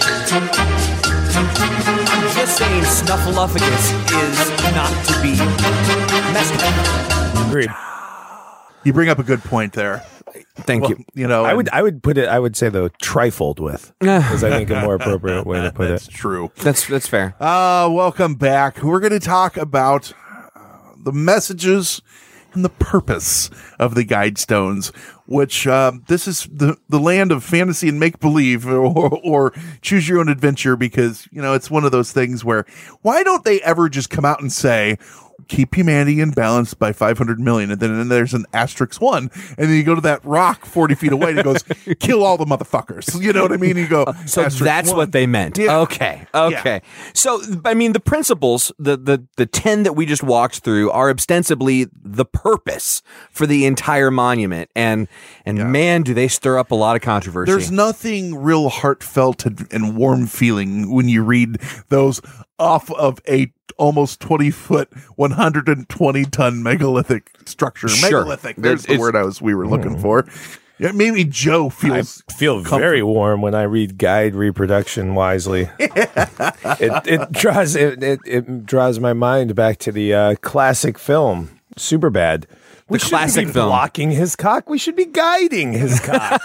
I'm just saying Snuffleupagus is not to be messed with. Agreed. You bring up a good point there. Thank well, you. You know, I would I would put it I would say though trifled with is I think a more appropriate way to put that's it. That's true. That's that's fair. Uh welcome back. We're going to talk about uh, the messages and the purpose of the Guidestones, which uh, this is the the land of fantasy and make believe, or, or choose your own adventure, because you know it's one of those things where why don't they ever just come out and say, keep humanity in balance by five hundred million. And then and there's an asterisk one. And then you go to that rock forty feet away and it goes, kill all the motherfuckers. You know what I mean? You go, so that's one. what they meant. Yeah. Okay. Okay. Yeah. So, I mean, the principles, the, the, the ten that we just walked through are ostensibly the purpose for the entire monument. And, and yeah. man, do they stir up a lot of controversy. There's nothing real heartfelt and, and warm feeling when you read those off of a almost twenty foot, one hundred twenty ton megalithic structure. Sure. Megalithic. There's it's, the word I was we were looking mm. for. Yeah, maybe Joe feels I feel comfort. very warm when I read Guide Reproduction Wisely. it, it draws it, it, it draws my mind back to the uh, classic film Superbad. We The classic be film. blocking his cock. We should be guiding his cock.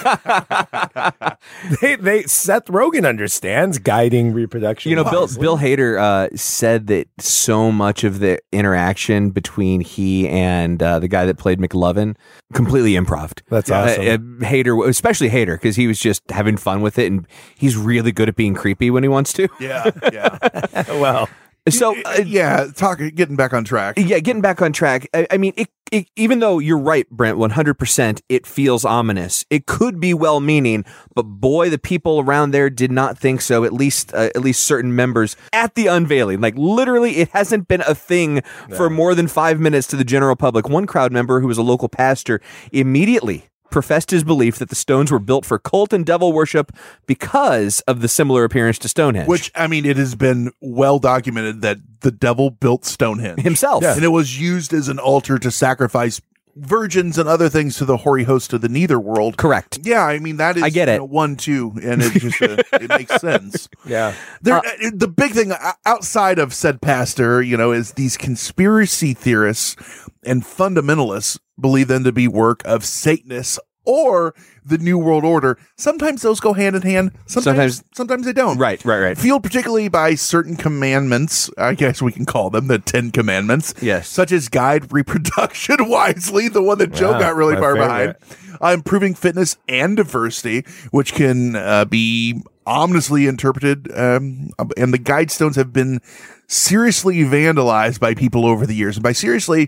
they, they, Seth Rogen understands guiding reproduction. You know, Bill, wisely. Bill Hader uh, said that so much of the interaction between he and uh, the guy that played McLovin completely improv. That's Uh, awesome. uh, Hader, especially Hader, because he was just having fun with it, and he's really good at being creepy when he wants to. Yeah, yeah. well, So uh, yeah, talk getting back on track. Yeah, getting back on track. I, I mean, it, it, even though you're right, Brent, one hundred percent, it feels ominous. It could be well-meaning, but boy, the people around there did not think so. At least, uh, at least certain members at the unveiling. Like literally, it hasn't been a thing no. for more than five minutes to the general public. One crowd member, who was a local pastor, immediately professed his belief that the stones were built for cult and devil worship because of the similar appearance to Stonehenge. Which, I mean, it has been well documented that the devil built Stonehenge himself. Yeah. And it was used as an altar to sacrifice virgins and other things to the hoary host of the netherworld. Correct. Yeah, I mean, that is I get it. You know, one, two, and it just uh, it makes sense. Yeah. There, Uh, uh, the big thing outside of said pastor, you know, is these conspiracy theorists and fundamentalists believe them to be work of Satanists or the New World Order. Sometimes those go hand in hand. Sometimes, sometimes, sometimes they don't. Right, right, right. Fueled particularly by certain commandments, I guess we can call them the Ten Commandments. Yes. Such as guide reproduction wisely, the one that Joe Yeah, got really my far favorite. behind. Uh, improving fitness and diversity, which can uh, be ominously interpreted. Um, and the guide stones have been seriously vandalized by people over the years. And by seriously,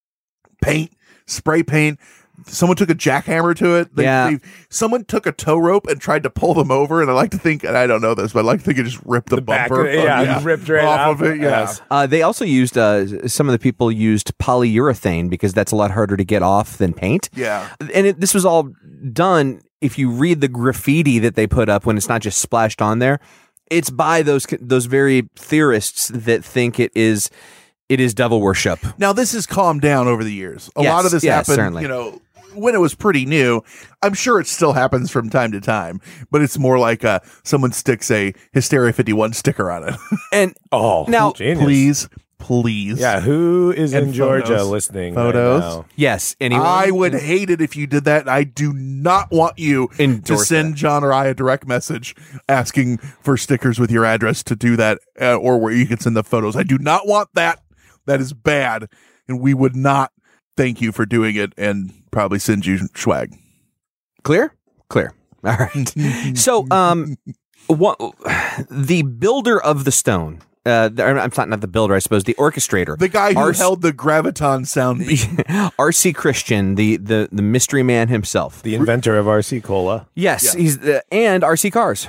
paint, spray paint. Someone took a jackhammer to it. They, Yeah. they, someone took a tow rope and tried to pull them over. And I like to think, and I don't know this, but I like to think it just ripped the, The back bumper. of it, yeah, ripped right off out. of it. Yeah. Yes. Uh, they also used, uh, some of the people used polyurethane because that's a lot harder to get off than paint. Yeah. And it, this was all done, if you read the graffiti that they put up when it's not just splashed on there, it's by those those very theorists that think it is it is devil worship. Now, this has calmed down over the years. A Yes, lot of this yes, happened, certainly. you know, when it was pretty new. I'm sure it still happens from time to time, but it's more like uh, someone sticks a Hysteria fifty-one sticker on it. And Oh, now, genius. please, please. Yeah, who is in And Georgia photos. listening Photos. right now? yes, anyone? I would hate it if you did that. I do not want you to Endorse send that. John or I a direct message asking for stickers with your address to do that, uh, or where you can send the photos. I do not want that. That is bad, and we would not thank you for doing it and probably send you swag. Clear? Clear. All right. So, um, what, the builder of the stone, uh, the- I'm not, not the builder, I suppose, the orchestrator. The guy who R- held the graviton sound beat. R C Christian, the, the, the mystery man himself. The inventor of R C Cola. Yes, Yeah. he's the, and R C Cars.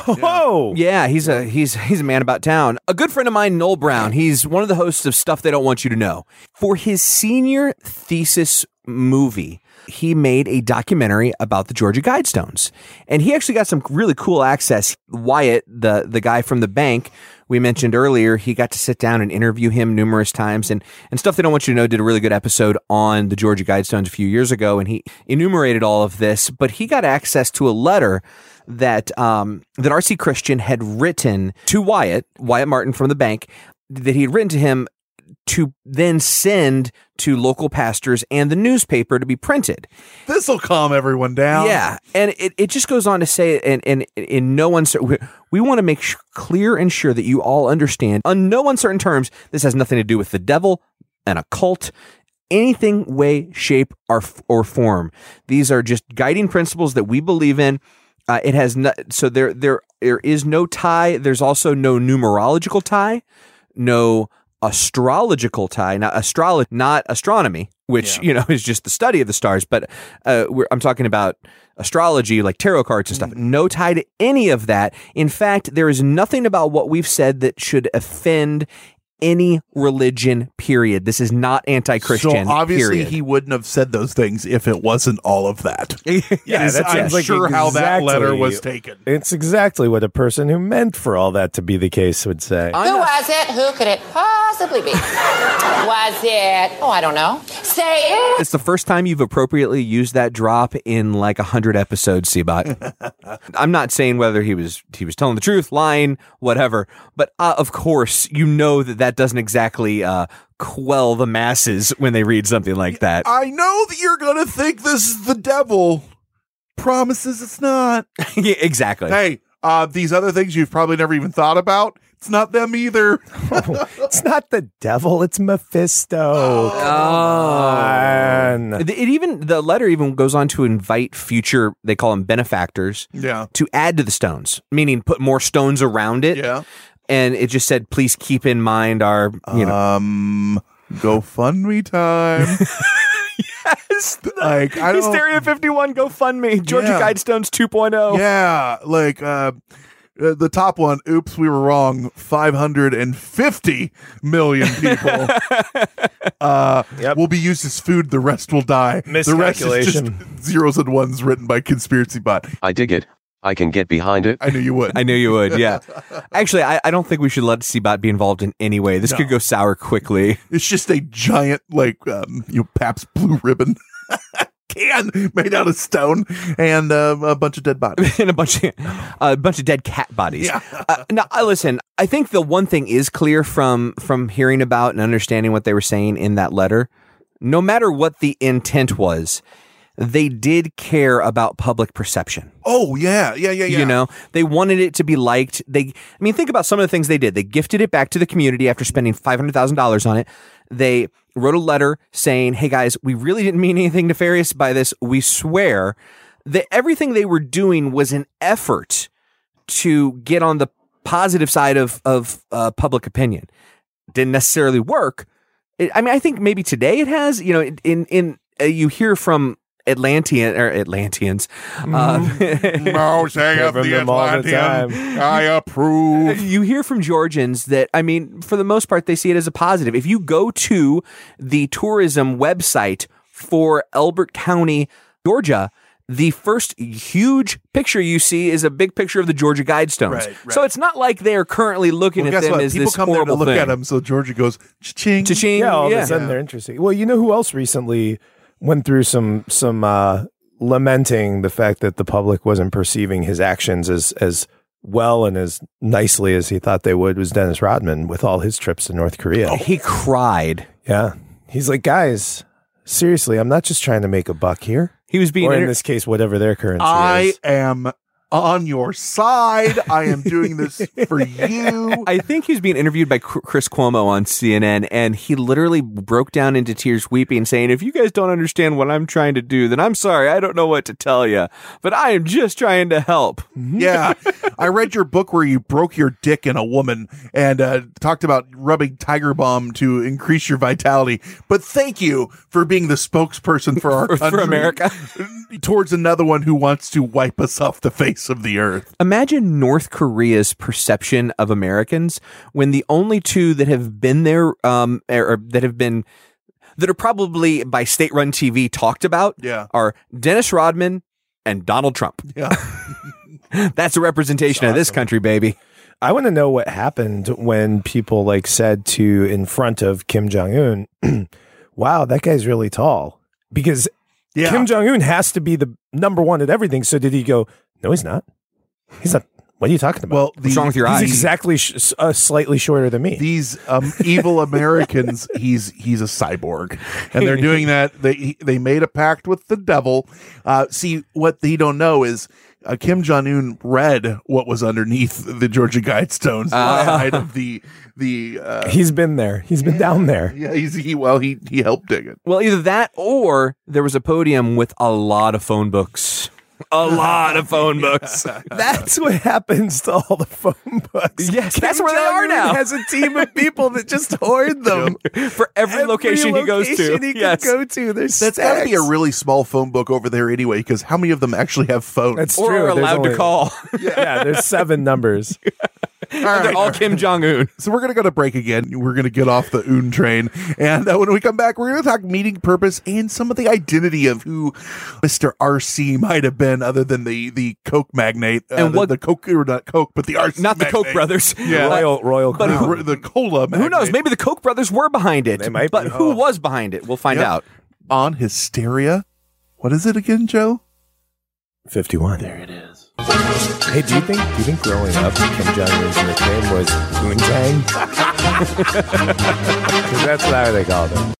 Oh, Yeah, he's a he's he's a man about town. A good friend of mine, Noel Brown. He's one of the hosts of Stuff They Don't Want You to Know. For his senior thesis movie, he made a documentary about the Georgia Guidestones, and he actually got some really cool access. Wyatt, the the guy from the bank we mentioned earlier, he got to sit down and interview him numerous times, and and Stuff They Don't Want You to Know did a really good episode on the Georgia Guidestones a few years ago, and he enumerated all of this. But he got access to a letter that um, that R C Christian had written to Wyatt, Wyatt Martin from the bank, that he had written to him to then send to local pastors and the newspaper to be printed. This will calm everyone down. Yeah, and it, it just goes on to say, and and in no uncertain, we, we want to make sh- clear and sure that you all understand, on no uncertain terms, this has nothing to do with the devil, an occult, anything, way, shape, or or form. These are just guiding principles that we believe in. Uh, it has no, so there there there is no tie. There's also no numerological tie, no astrological tie. Not astrology, not astronomy, which Yeah. you know is just the study of the stars. But uh, we're, I'm talking about astrology, like tarot cards and stuff. No tie to any of that. In fact, there is nothing about what we've said that should offend any religion, period. This is not anti-Christian, So obviously period. he wouldn't have said those things if it wasn't all of that. Yeah, that I'm seems like sure how that exactly- letter was taken. It's exactly what a person who meant for all that to be the case would say. Who was it? Who could it possibly be? Was it? Oh, I don't know. Say it. It's the first time you've appropriately used that drop in like a hundred episodes, Seabot. I'm not saying whether he was he was telling the truth, lying, whatever, but uh, of course you know that that doesn't exactly uh, quell the masses when they read something like that. I know that you're going to think this is the devil. Promises it's not. Yeah, exactly. Hey, uh, these other things you've probably never even thought about, it's not them either. Oh, it's not the devil, it's Mephisto. Oh. Come on. It even the letter even goes on to invite future, they call them benefactors, Yeah. to add to the stones, meaning put more stones around it. Yeah. And it just said, please keep in mind our, you know. Um, GoFundMe time. Yes. Like, I don't, Hysteria fifty-one, GoFundMe, Georgia Yeah. Guidestones two point oh. Yeah, like uh, uh, the top one, oops, we were wrong. five hundred fifty million people uh, Yep. will be used as food. The rest will die. The rest is Miscalculation. just zeros and ones written by Conspiracy Bot. I dig it. I can get behind it. I knew you would. I knew you would, yeah. Actually, I, I don't think we should let Seabot be involved in any way. This No. could go sour quickly. It's just a giant, like, um, you know, Pabst Blue Ribbon can made out of stone and uh, a bunch of dead bodies. And a bunch of a bunch of dead cat bodies. Yeah. uh, now, I listen. I think the one thing is clear from from hearing about and understanding what they were saying in that letter. No matter what the intent was, they did care about public perception. Oh, yeah. Yeah, yeah, yeah. You know, they wanted it to be liked. They, I mean, think about some of the things they did. They gifted it back to the community after spending five hundred thousand dollars on it. They wrote a letter saying, hey guys, we really didn't mean anything nefarious by this. We swear that everything they were doing was an effort to get on the positive side of, of uh, public opinion. Didn't necessarily work. It, I mean, I think maybe today it has, you know, in, in, uh, you hear from Atlantean or Atlanteans. Mm-hmm. No, say of the Atlantean. I approve. You hear from Georgians that, I mean, for the most part, they see it as a positive. If you go to the tourism website for Elbert County, Georgia, the first huge picture you see is a big picture of the Georgia Guidestones. Right, right. So it's not like they're currently looking Well, at guess them what? as People this come there to horrible look thing. at them, so Georgia goes, cha-ching. Cha-ching. Yeah, all yeah. of a sudden they're interesting. Well, you know who else recently went through some some uh, lamenting the fact that the public wasn't perceiving his actions as as well and as nicely as he thought they would was Dennis Rodman with all his trips to North Korea. He cried. Yeah. He's like, guys, seriously, I'm not just trying to make a buck here. He was being or in inter- this case, whatever their currency I is. am on your side. I am doing this for you. I think he was being interviewed by Chris Cuomo on C N N, and he literally broke down into tears, weeping, saying, if you guys don't understand what I'm trying to do, then I'm sorry. I don't know what to tell you, but I am just trying to help. Yeah. I read your book where you broke your dick in a woman and uh, talked about rubbing Tiger Balm to increase your vitality. But thank you for being the spokesperson for our For country. America. Towards another one who wants to wipe us off the face of the earth. Imagine North Korea's perception of Americans when the only two that have been there, um, or, or that have been, that are probably by state-run T V talked about, Yeah. are Dennis Rodman and Donald Trump. Yeah. That's a representation of this country, baby. I want to know what happened when people like said to in front of Kim Jong Un, wow, that guy's really tall. Because Yeah. Kim Jong Un has to be the number one at everything. So did he go, no, he's not. He's not. What are you talking about? Well, the, What's wrong with your he's eyes? exactly sh- uh, slightly shorter than me. These um, evil Americans, he's he's a cyborg, and they're doing that. They they made a pact with the devil. Uh, see, what they don't know is uh, Kim Jong Un read what was underneath the Georgia Guidestones inside of the the. Uh, He's been there. He's been down there. yeah, he's he well he he helped dig it. Well, either that or there was a podium with a lot of phone books. A lot of phone books. That's what happens to all the phone books. Yes, that's Kim where they are Jong-un now. Has a team of people that just hoard them For every, location he goes to. location He Yes. can go to. There's That's got to be a really small phone book over there anyway, because how many of them actually have phones? That's Or true. are There's allowed to only- call. Yeah, there's seven numbers. All They're right. all Kim Jong-un. So we're going to go to break again. We're going to get off the Un train. And uh, when we come back, we're going to talk meaning, purpose, and some of the identity of who Mister R C might have been other than the, the Coke magnate. Uh, And the, what- the Coke, or not Coke, but the R C Not the Koch magnate. brothers. Yeah. Royal, Royal But The- who- the cola magnate. Who knows? Maybe the Koch brothers were behind it. They might but be. who Oh. was behind it? We'll find Yep. out. On Hysteria. What is it again, Joe? fifty-one. There it is. Hey, do you think do you think growing up Kim Jong Un's nickname was Oontang? Because that's how they called him.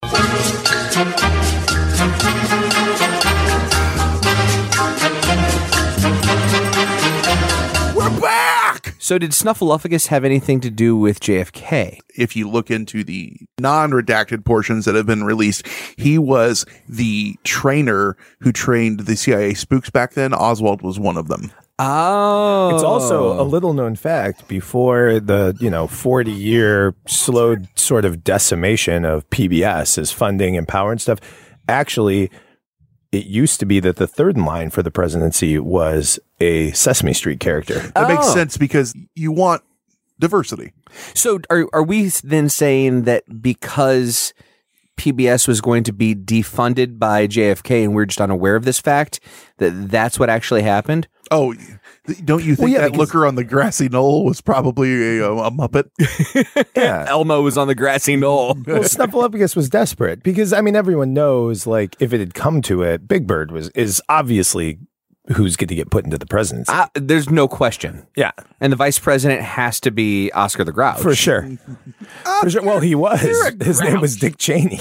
We're back! So did Snuffleupagus have anything to do with J F K? If you look into the non-redacted portions that have been released, he was the trainer who trained the C I A spooks back then. Oswald was one of them. Oh. It's also a little known fact before the, you know, forty year slow sort of decimation of P B S as funding and power and stuff. Actually, it used to be that the third in line for the presidency was a Sesame Street character. That makes Oh. sense because you want diversity. So are are we then saying that because P B S was going to be defunded by J F K and we're just unaware of this fact, that that's what actually happened? Oh, don't you think Well, yeah, that because- looker on the grassy knoll was probably a, a Muppet? Yeah. Elmo was on the grassy knoll. Well, Snuffleupagus was desperate because, I mean, everyone knows, like, if it had come to it, Big Bird was is obviously who's going to get put into the presidency. Uh, there's no question. Yeah. And the vice president has to be Oscar the Grouch. For sure. For sure. Well, he was. His name was Dick Cheney.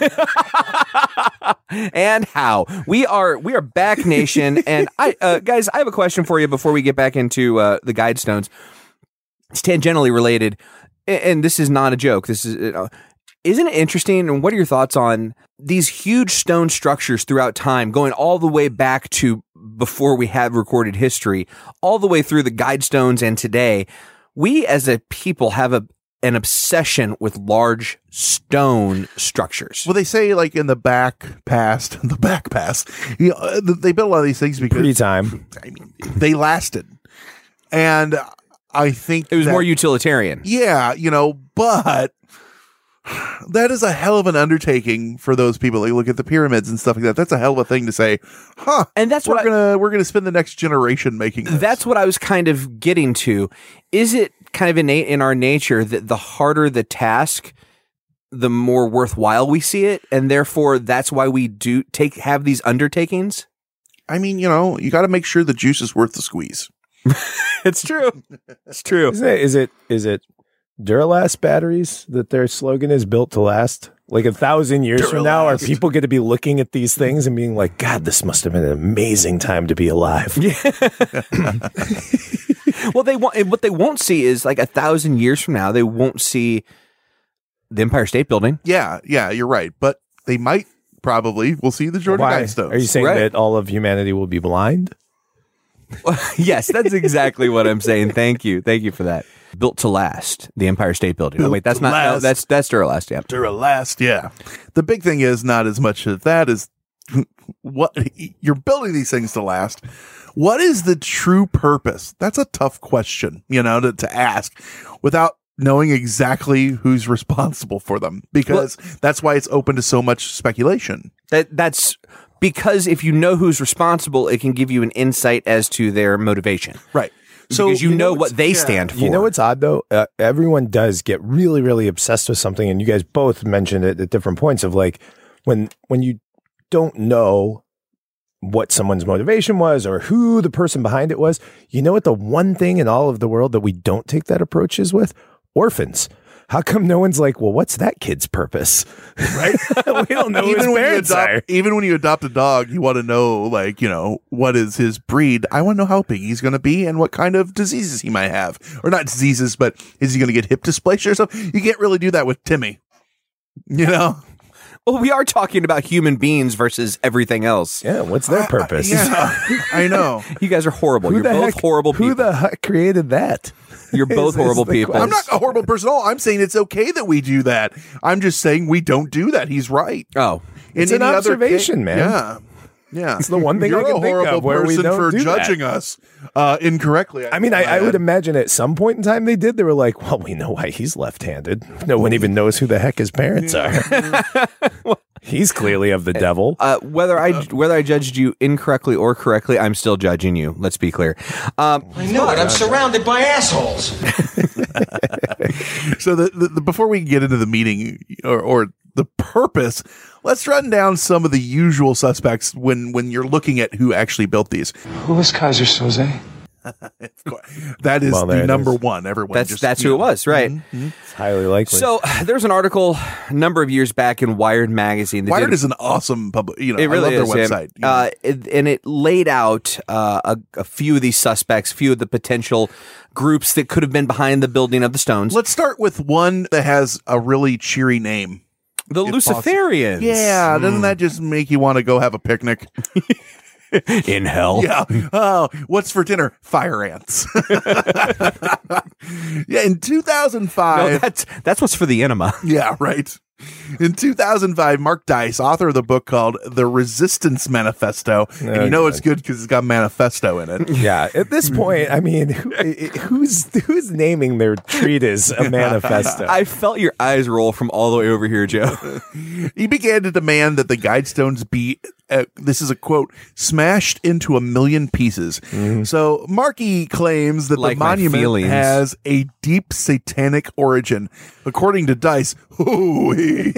And how we are we are back, nation. And I uh, guys, I have a question for you before we get back into uh, the Guidestones. It's tangentially related, and, and this is not a joke. This is uh, isn't it interesting? And what are your thoughts on these huge stone structures throughout time, going all the way back to before we had recorded history, all the way through the Guidestones and today? We as a people have a an obsession with large stone structures. Well, they say like in the back past, the back past, you know, uh, they built a lot of these things because Pre-time. I mean, they lasted, and I think It was that- more utilitarian. Yeah, you know, but that is a hell of an undertaking for those people. Like, look at the pyramids and stuff like that. That's a hell of a thing to say, huh? And that's we're what I- gonna we're gonna spend the next generation making this. That's what I was kind of getting to. Is it kind of innate in our nature that the harder the task, the more worthwhile we see it, and therefore that's why we do take have these undertakings? I mean, you know, you got to make sure the juice is worth the squeeze. It's true. It's true. Is it, is it, is it Duralast batteries that their slogan is built to last? Like a thousand years from now, are Duralast. people going to be looking at these things and being like, God, this must have been an amazing time to be alive? Well, they want and what they won't see is like a thousand years from now, they won't see the Empire State Building. Yeah, yeah, you're right. But they might probably. We'll see the Georgia Why? Guidestones. Are you saying Right. that all of humanity will be blind? Yes, that's exactly what I'm saying. Thank you. Thank you for that. Built to last, the Empire State Building. Oh, Built wait, that's to not, no, last. that's, that's Duralast, yeah. Duralast, yeah. The big thing is not as much as that is what you're building these things to last. What is the true purpose? That's a tough question, you know, to, to ask without knowing exactly who's responsible for them, because that's why it's open to so much speculation. That that's because if you know who's responsible, it can give you an insight as to their motivation. Right. So because you, you know, know what what's- they yeah. stand for. You know what's odd though? Uh, everyone does get really, really obsessed with something, and you guys both mentioned it at different points of like when when you don't know what someone's motivation was or who the person behind it was. You know what the one thing in all of the world that we don't take that approach is with? Orphans. How come no one's like, well, what's that kid's purpose? Right? We don't know who his even when you parents are. adopt, even when you adopt a dog, you want to know, like, you know, what is his breed? I want to know how big he's going to be and what kind of diseases he might have, or not diseases, but is he going to get hip dysplasia or something? You can't really do that with Timmy, you know. Well, we are talking about human beings versus everything else. Yeah, what's their purpose? Yeah, I know. You guys are horrible. Who You're the both heck- horrible Who people. the heck created that? You're both Is- is horrible the people. question. I'm not a horrible person at all. I'm saying it's okay that we do that. I'm just saying we don't do that. He's right. Oh, In It's an any other observation, ca- man. Yeah. Yeah, It's the one thing You're I can a think horrible of where we person don't for do that. judging us uh, incorrectly. I mean, I, I would imagine at some point in time they did. They were like, well, we know why he's left-handed. No one even knows who the heck his parents are. He's clearly of the devil. Uh, whether I whether I judged you incorrectly or correctly, I'm still judging you. Let's be clear. Um, I know it. I'm surrounded by assholes. So the, the, the before we get into the meeting or, or the purpose, let's run down some of the usual suspects when when you're looking at who actually built these. Who was Kaiser Soze? That is Well, there the it number is. one. Everyone, that's just, that's you who it know. was, right? Mhm. It's highly likely. So there's an article a number of years back in Wired magazine. that Wired did- is an awesome public. You know, It really I love their is, yeah. website. you know. Uh, it, and it laid out uh, a, a few of these suspects, few of the potential groups that could have been behind the building of the stones. Let's start with one that has a really cheery name. The if Luciferians. Yeah, doesn't that just make you want to go have a picnic? In hell. Yeah. Oh, what's for dinner? Fire ants. Yeah, in two thousand five. No, that's that's what's for the enema. Yeah, right. In two thousand five, Mark Dice, author of the book called The Resistance Manifesto, and Oh, you know God. it's good because it's got manifesto in it. yeah, at this point, I mean, who, who's who's naming their treatise a manifesto? I felt your eyes roll from all the way over here, Joe. He began to demand that the Guidestones be, uh, this is a quote, smashed into a million pieces. So Markey claims that Like the my monument feelings. has a deep satanic origin. According to Dice, ooh,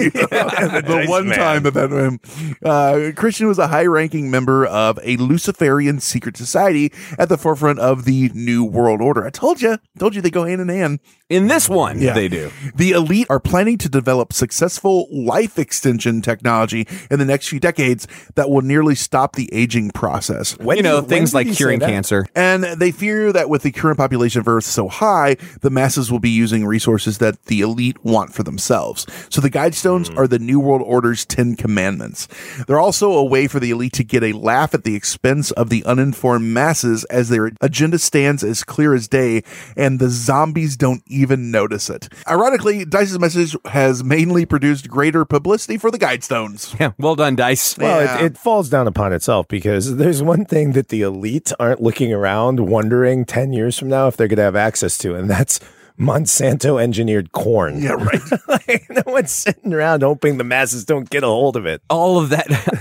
the Dice one man. time that that um, uh, Christian was a high-ranking member of a Luciferian secret society at the forefront of the New World Order. I told you, told you they go hand in hand. In this one, Yeah. they do. The elite are planning to develop successful life extension technology in the next few decades that will nearly stop the aging process. When you know, did- when things did like he say curing that? cancer. And they fear that with the current population of Earth so high, the masses will be using resources that the elite want for themselves. So the Guidestones are the New World Order's Ten Commandments. They're also a way for the elite to get a laugh at the expense of the uninformed masses, as their agenda stands as clear as day, and the zombies don't even notice it. Ironically, Dice's message has mainly produced greater publicity for the Guidestones. Yeah, well done, Dice. Well, Yeah. it, it falls down upon itself because there's one thing that the elite aren't looking around wondering ten years from now if they're going to have access to, and that's Monsanto engineered corn. Yeah, right. Like, no one's sitting around hoping the masses don't get a hold of it. All of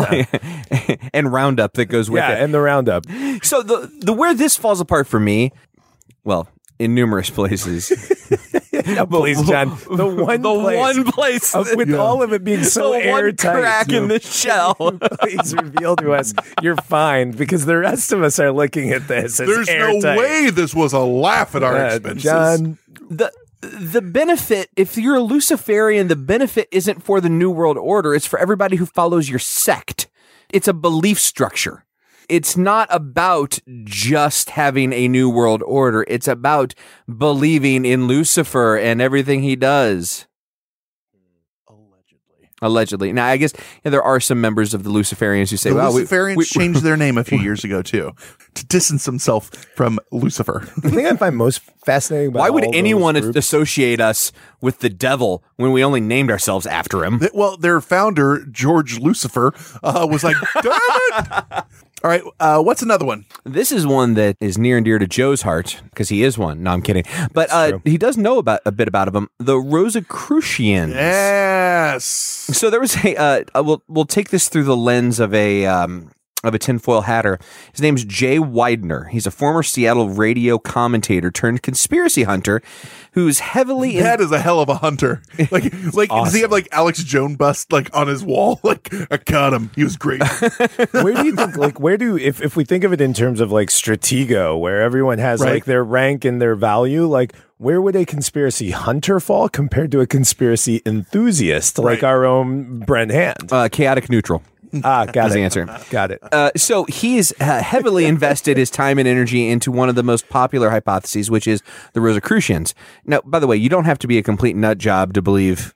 that and Roundup that goes with Yeah, it. and the Roundup. So the the where this falls apart for me, well, in numerous places. Yeah, please, John. The one the place, one place of, with that- all of it being so the one airtight. crack in the shell. Please reveal to us you're fine because the rest of us are looking at this as There's airtight. no way this was a laugh at our Uh, expenses. John, the the benefit, if you're a Luciferian, the benefit isn't for the New World Order. It's for everybody who follows your sect. It's a belief structure. It's not about just having a New World Order. It's about believing in Lucifer and everything he does. Allegedly. Allegedly. Now, I guess yeah, there are some members of the Luciferians who say, the well, we- Luciferians we- changed their name a few years ago, too, to distance themselves from Lucifer. the thing I find most fascinating about why would all those anyone groups- associate us with the devil when we only named ourselves after him? Th- Well, their founder, George Lucifer, uh, was like, damn it! All right, uh, what's another one? This is one that is near and dear to Joe's heart because he is one. No, I'm kidding. But uh, he does know about a bit about them. The Rosicrucians. Yes. So there was a. Uh, uh, we'll we'll take this through the lens of a. Um, of a tinfoil hatter. His name's Jay Widener. He's a former Seattle radio commentator turned conspiracy hunter who's heavily in- That is a hell of a hunter. Like, like does he have like Alex Jones bust like on his wall? Like, I caught him. He was great. Where do you think, like, where do, if, if we think of it in terms of like Stratego, where everyone has Right. like their rank and their value, like, where would a conspiracy hunter fall compared to a conspiracy enthusiast like Right. our own Brent Hand? uh, chaotic neutral. Ah, got is it. the answer. Got it. Uh, so he's uh, heavily invested his time and energy into one of the most popular hypotheses, which is the Rosicrucians. Now, by the way, you don't have to be a complete nut job to believe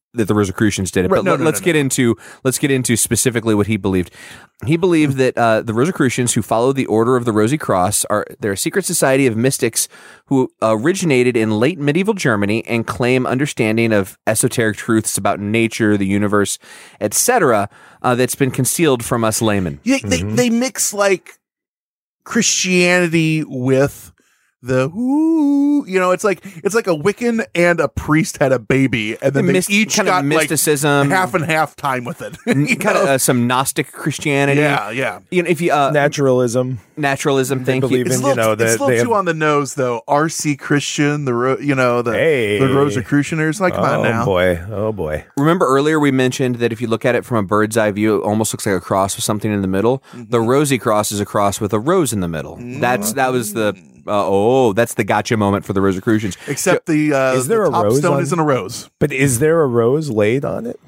that the Rosicrucians did it. Right, But no, let, no, let's no, get into let's get into specifically what he believed. He believed that uh, the Rosicrucians, who follow the Order of the Rosy Cross, are they're a secret society of mystics who originated in late medieval Germany and claim understanding of esoteric truths about nature, the universe, et cetera, uh, that's been concealed from us laymen. Yeah, they, Mhm. they mix like Christianity with the ooh, you know, it's like it's like a Wiccan and a priest had a baby, and then they Myst- each kind of got mysticism, like half and half time with it. kind of uh, some Gnostic Christianity. Yeah, yeah. You know, if you uh, naturalism, naturalism. Thank you. It's a little, it's a little too on the nose, though. R C Christian, the ro- you know the Hey. the Rosicrucianers. Like, come oh on now, boy, oh boy. Remember earlier we mentioned that if you look at it from a bird's eye view, it almost looks like a cross with something in the middle. Mm-hmm. The Rosy Cross is a cross with a rose in the middle. That's that was the uh, oh, that's the gotcha moment for the Rosicrucians. Except the uh, Is there the a top rose stone on- isn't a rose. But is there a rose laid on it?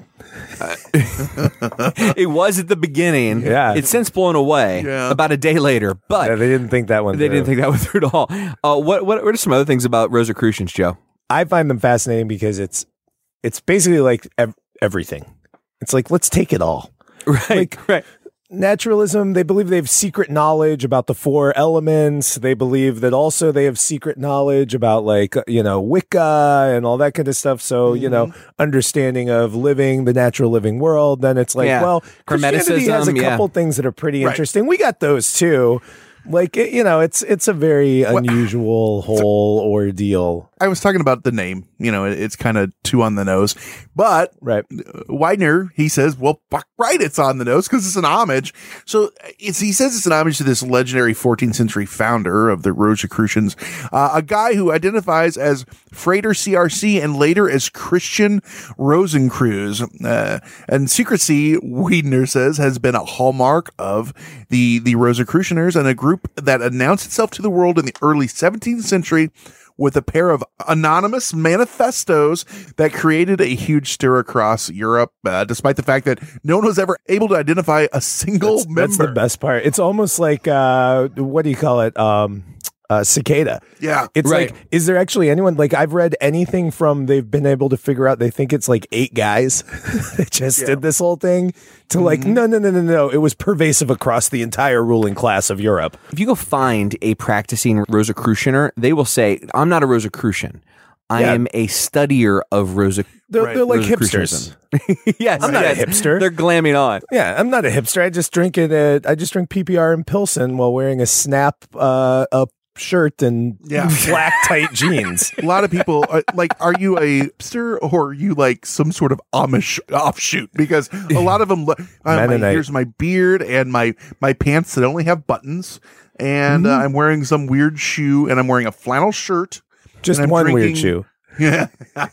It was at the beginning. Yeah. It's since blown away Yeah. about a day later, but Yeah, they didn't think that one. they through. didn't think that one through at all. Uh, what, what what are some other things about Rosicrucians, Joe? I find them fascinating because it's it's basically like ev- everything. It's like let's take it all. Right, Like, right. Naturalism, they believe they have secret knowledge about the four elements. They believe that also they have secret knowledge about, like, you know, Wicca and all that kind of stuff. So, you know, understanding of living the natural living world. Then it's like, Yeah. well, Christianity has a Hermeticism, couple yeah. things that are pretty Right. interesting. We got those too. Like, it, you know, it's it's a very unusual whole ordeal. I was talking about the name. You know, it, it's kind of too on the nose. But Right. Widener, he says, well, fuck right, it's on the nose because it's an homage. So it's he says it's an homage to this legendary fourteenth century founder of the Rosicrucians, uh, a guy who identifies as Frater C R C and later as Christian Rosencreuz. Uh, and secrecy, Widener says, has been a hallmark of the, the Rosicrucianers and a group that announced itself to the world in the early seventeenth century with a pair of anonymous manifestos that created a huge stir across Europe, uh, despite the fact that no one was ever able to identify a single That's, member. that's the best part. It's almost like uh, what do you call it? Um, uh, cicada. Yeah, It's Right. like, is there actually anyone, like, I've read anything from, they've been able to figure out, they think it's like eight guys that just Yeah. did this whole thing to like, no, no, no, no, no. It was pervasive across the entire ruling class of Europe. If you go find a practicing Rosicrucianer, they will say, I'm not a Rosicrucian. I Yeah. am a studier of Rosic. They're, Right. they're like Rosicrucianism. hipsters. Yes, I'm not yes. a hipster. They're glamming on. Yeah, I'm not a hipster. I just drink it. At, I just drink P P R and Pilsen while wearing a Snap uh, up shirt and Yeah. black tight jeans. A lot of people are, like, are you a hipster or are you like some sort of Amish offshoot? Because a lot of them, look, uh, my, Mennonite. here's my beard and my my pants that only have buttons, and uh, I'm wearing some weird shoe, and I'm wearing a flannel shirt. Just and I'm one weird drinking- shoe. Yeah,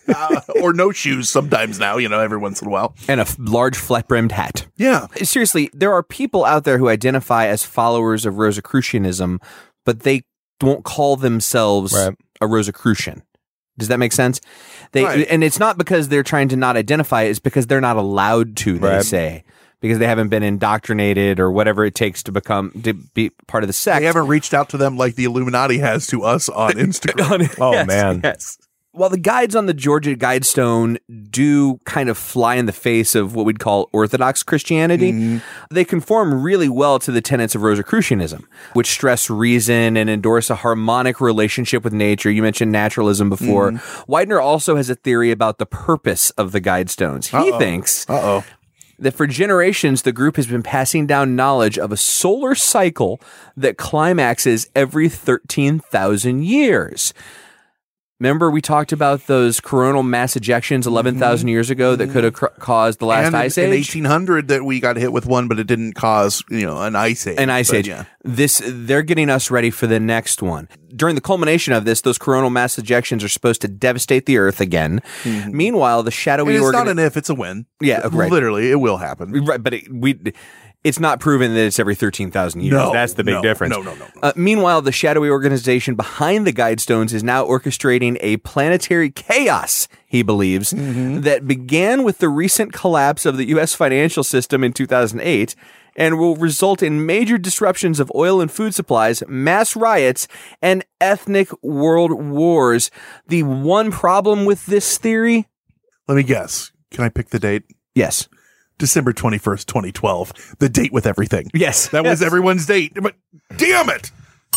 or no shoes sometimes now. You know, every once in a while. And a f- large flat-brimmed hat. Yeah, Seriously, there are people out there who identify as followers of Rosicrucianism, but they won't call themselves Right. a Rosicrucian. Does that make sense? They Right. and it's not because they're trying to not identify, it's because they're not allowed to, they Right. say. Because they haven't been indoctrinated or whatever it takes to become to be part of the sect. they haven't reached out to them like the Illuminati has to us on Instagram. Oh, Yes, man. Yes. While the guides on the Georgia Guidestone do kind of fly in the face of what we'd call Orthodox Christianity, Mm-hmm. they conform really well to the tenets of Rosicrucianism, which stress reason and endorse a harmonic relationship with nature. You mentioned naturalism before. Mm-hmm. Widener also has a theory about the purpose of the Guidestones. He Uh-oh. thinks Uh oh. that for generations, the group has been passing down knowledge of a solar cycle that climaxes every thirteen thousand years. Remember, we talked about those coronal mass ejections eleven thousand years ago that could have cr- caused the last and ice in, in age? eighteen hundred that we got hit with one, but it didn't cause, you know, an ice age. An ice But, age. yeah. This they're getting us ready for the next one. During the culmination of this, those coronal mass ejections are supposed to devastate the Earth again. Meanwhile, the shadowy And it's organ- not an if, it's a when. Yeah, right. Literally, it will happen. Right, but it, we. It's not proven that it's every thirteen thousand years. No, That's the big no, difference. no, no, no, no. Uh, meanwhile, the shadowy organization behind the Guidestones is now orchestrating a planetary chaos, he believes, Mm-hmm. that began with the recent collapse of the U S financial system in two thousand eight and will result in major disruptions of oil and food supplies, mass riots, and ethnic world wars. The one problem with this theory? Let me guess. Can I pick the date? Yes. December twenty-first, twenty twelve. The date with everything. Yes. That yes. was everyone's date. But damn it.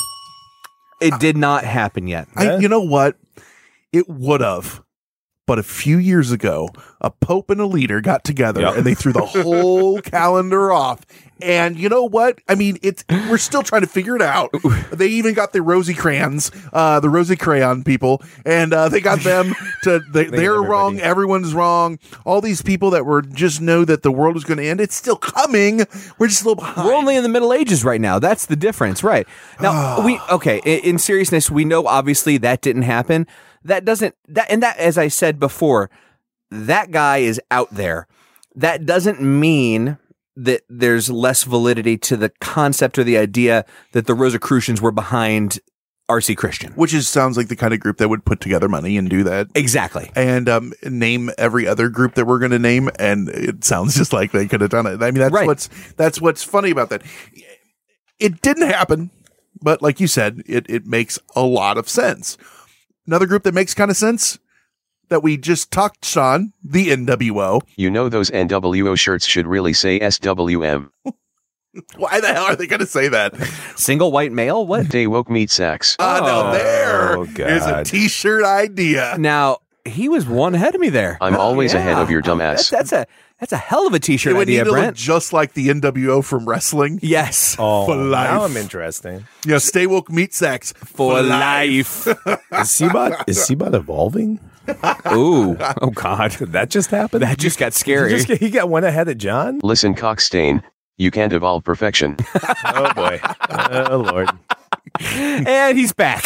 It did not happen yet. I, you know what? It would have. But a few years ago, a pope and a leader got together yep. and they threw the whole calendar off. And you know what? I mean, it's we're still trying to figure it out. They even got the rosy crayons, uh, the rosy crayon people, and uh, they got them to. They, they're wrong. Everyone's wrong. All these people that were just know that the world was going to end. It's still coming. We're just a little behind. We're only in the Middle Ages right now. That's the difference, right? Now we okay. In, in seriousness, we know obviously that didn't happen. That doesn't that and that as I said before, that guy is out there. That doesn't mean that there's less validity to the concept or the idea that the Rosicrucians were behind R C Christian. Which is sounds like the kind of group that would put together money and do that. Exactly. And um, name every other group that we're going to name, and it sounds just like they could have done it. I mean, that's right. what's that's what's funny about that. It didn't happen, but like you said, it it makes a lot of sense. Another group that makes kind of sense that we just touched on, the N W O. You know those N W O shirts should really say S W M. Why the hell are they going to say that? Single white male? What? They woke meat sacks. Ah, oh, no, there. Oh, God. There's a t-shirt idea. Now, he was one ahead of me there. I'm always yeah. ahead of your dumbass. That's, that's a that's a hell of a t-shirt it would idea, need to Brent. look just like the N W O from wrestling. Yes. Oh, for life. Now I'm interesting. Yeah, stay woke meat sacks for, for life. life. Is Seabot is Seabot evolving? Ooh. Oh, God. That just happened? That just got scary. He, just get, he got one ahead of John? Listen, Cockstain, you can't evolve perfection. Oh, boy. Oh, Lord. And he's back.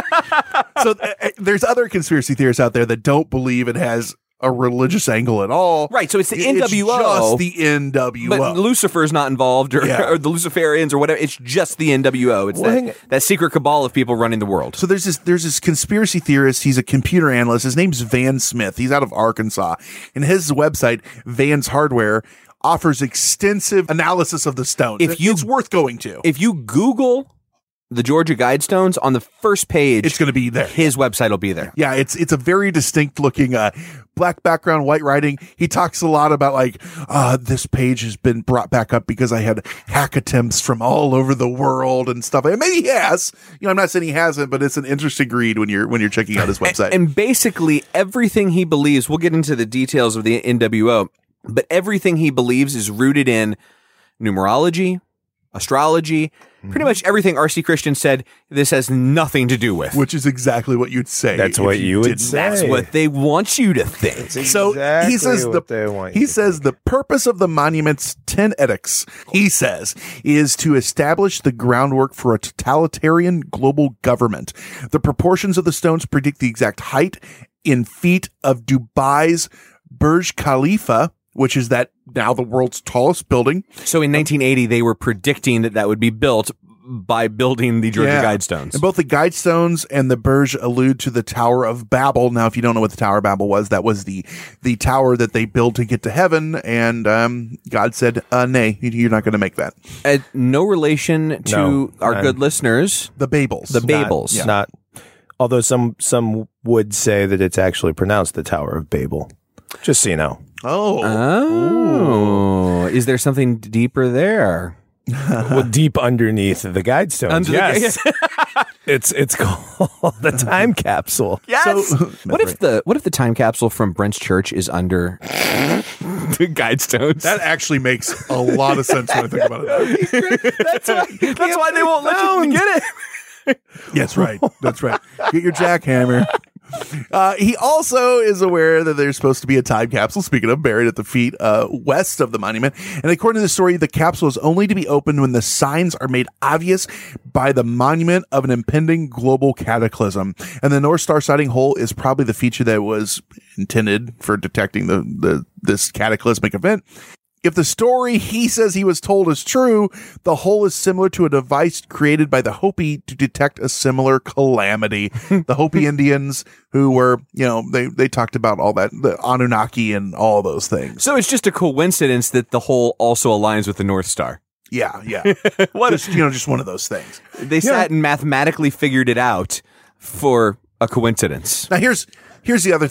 So uh, there's other conspiracy theorists out there that don't believe it has a religious angle at all. Right, so it's the It's N W O. just the N W O. But Lucifer's not involved, or, Yeah. or the Luciferians, or whatever. It's just the N W O. It's Well, that, that secret cabal of people running the world. So there's this there's this conspiracy theorist. He's a computer analyst. His name's Van Smith. He's out of Arkansas. And his website, Van's Hardware, offers extensive analysis of the stones. If you- it's worth going to. If you Google the Georgia Guidestones, on the first page, It's going to be there. his website will be there. Yeah, it's it's a very distinct looking uh, black background, white writing. He talks a lot about like, uh, this page has been brought back up because I had hack attempts from all over the world and stuff. And maybe he has. You know, I'm not saying he hasn't, but it's an interesting read when you're when you're checking out his website. And, and basically everything he believes, we'll get into the details of the N W O, but everything he believes is rooted in numerology, astrology, pretty much everything R C Christian said this has nothing to do with. Which is exactly what you'd say. That's if what you would didn't. say. That's what they want you to think. So he says what the they want he you to says the purpose of the monument's ten edicts, he says, is to establish the groundwork for a totalitarian global government. The proportions of the stones predict the exact height in feet of Dubai's Burj Khalifa, which is that now the world's tallest building. So in nineteen eighty, they were predicting that that would be built by building the Georgia Yeah. Guidestones. And both the Guidestones and the Burj allude to the Tower of Babel. Now, if you don't know what the Tower of Babel was, that was the the tower that they built to get to heaven. And um, God said, uh, nay, you're not going to make that. Uh, no relation to No, our none. good listeners, The Babels. the Babels. Not, not, although some some would say that it's actually pronounced the Tower of Babel. Just so you know. Oh. Oh, is there something deeper there? Well, deep underneath the Guidestones. Under the- yes. it's it's called the time capsule. Yes. So- what if the what if the time capsule from Brent's church is under the Guidestones? That actually makes a lot of sense when I think about it. that's why, that's why they won't let you get it. Yes, right. That's right. Get your jackhammer. Uh, he also is aware that there's supposed to be a time capsule, speaking of, buried at the feet uh, west of the monument. And according to the story, the capsule is only to be opened when the signs are made obvious by the monument of an impending global cataclysm. And the North Star sighting hole is probably the feature that was intended for detecting the, the this cataclysmic event. If the story he says he was told is true, the hole is similar to a device created by the Hopi to detect a similar calamity. The Hopi Indians who were, you know, they, they talked about all that, the Anunnaki and all those things. So it's just a coincidence that the hole also aligns with the North Star. Yeah, yeah. What just, you know, just one of those things. They sat and mathematically figured it out for a coincidence. Now here's, here's the other thing.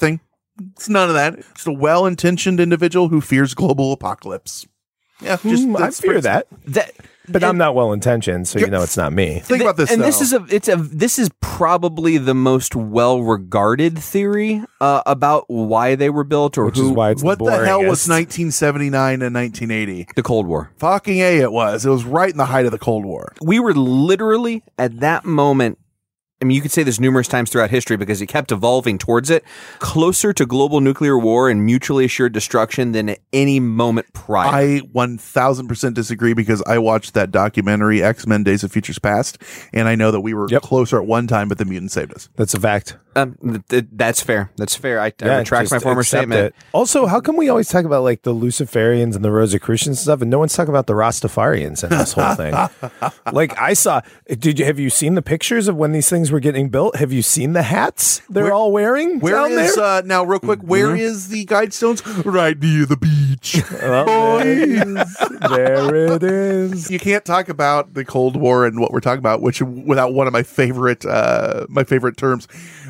It's none of that. Just a well-intentioned individual who fears global apocalypse. Yeah, just Mm, I that's fear pretty- that. That, But I'm not well intentioned, so you know it's not me. Think about this, and though. this is a it's a this is probably the most well regarded theory uh, about why they were built or Which who. is why it's What the, the hell was boringest. nineteen seventy-nine and nineteen eighty? The Cold War. Fucking A, it was. It was right in the height of the Cold War. We were literally at that moment. I mean, you could say this numerous times throughout history because it kept evolving towards it, closer to global nuclear war and mutually assured destruction than at any moment prior. I one thousand percent disagree because I watched that documentary, X-Men Days of Futures Past, and I know that we were Yep. closer at one time, but the mutants saved us. That's a fact. Um, th- th- that's fair. That's fair. I, I Yeah, retract just my former accept statement. it. Also, how come we always talk about like the Luciferians and the Rosicrucians and stuff, and no one's talking about the Rastafarians in this whole thing? Like I saw, did you have you seen the pictures of when these things were getting built? Have you seen the hats they're Where- all wearing Where down is there? uh, now, real quick? Where is the Guidestones? Right near the beach. Well, there it is. There it is. You can't talk about the Cold War and what we're talking about, which without one of my favorite, uh, my favorite terms,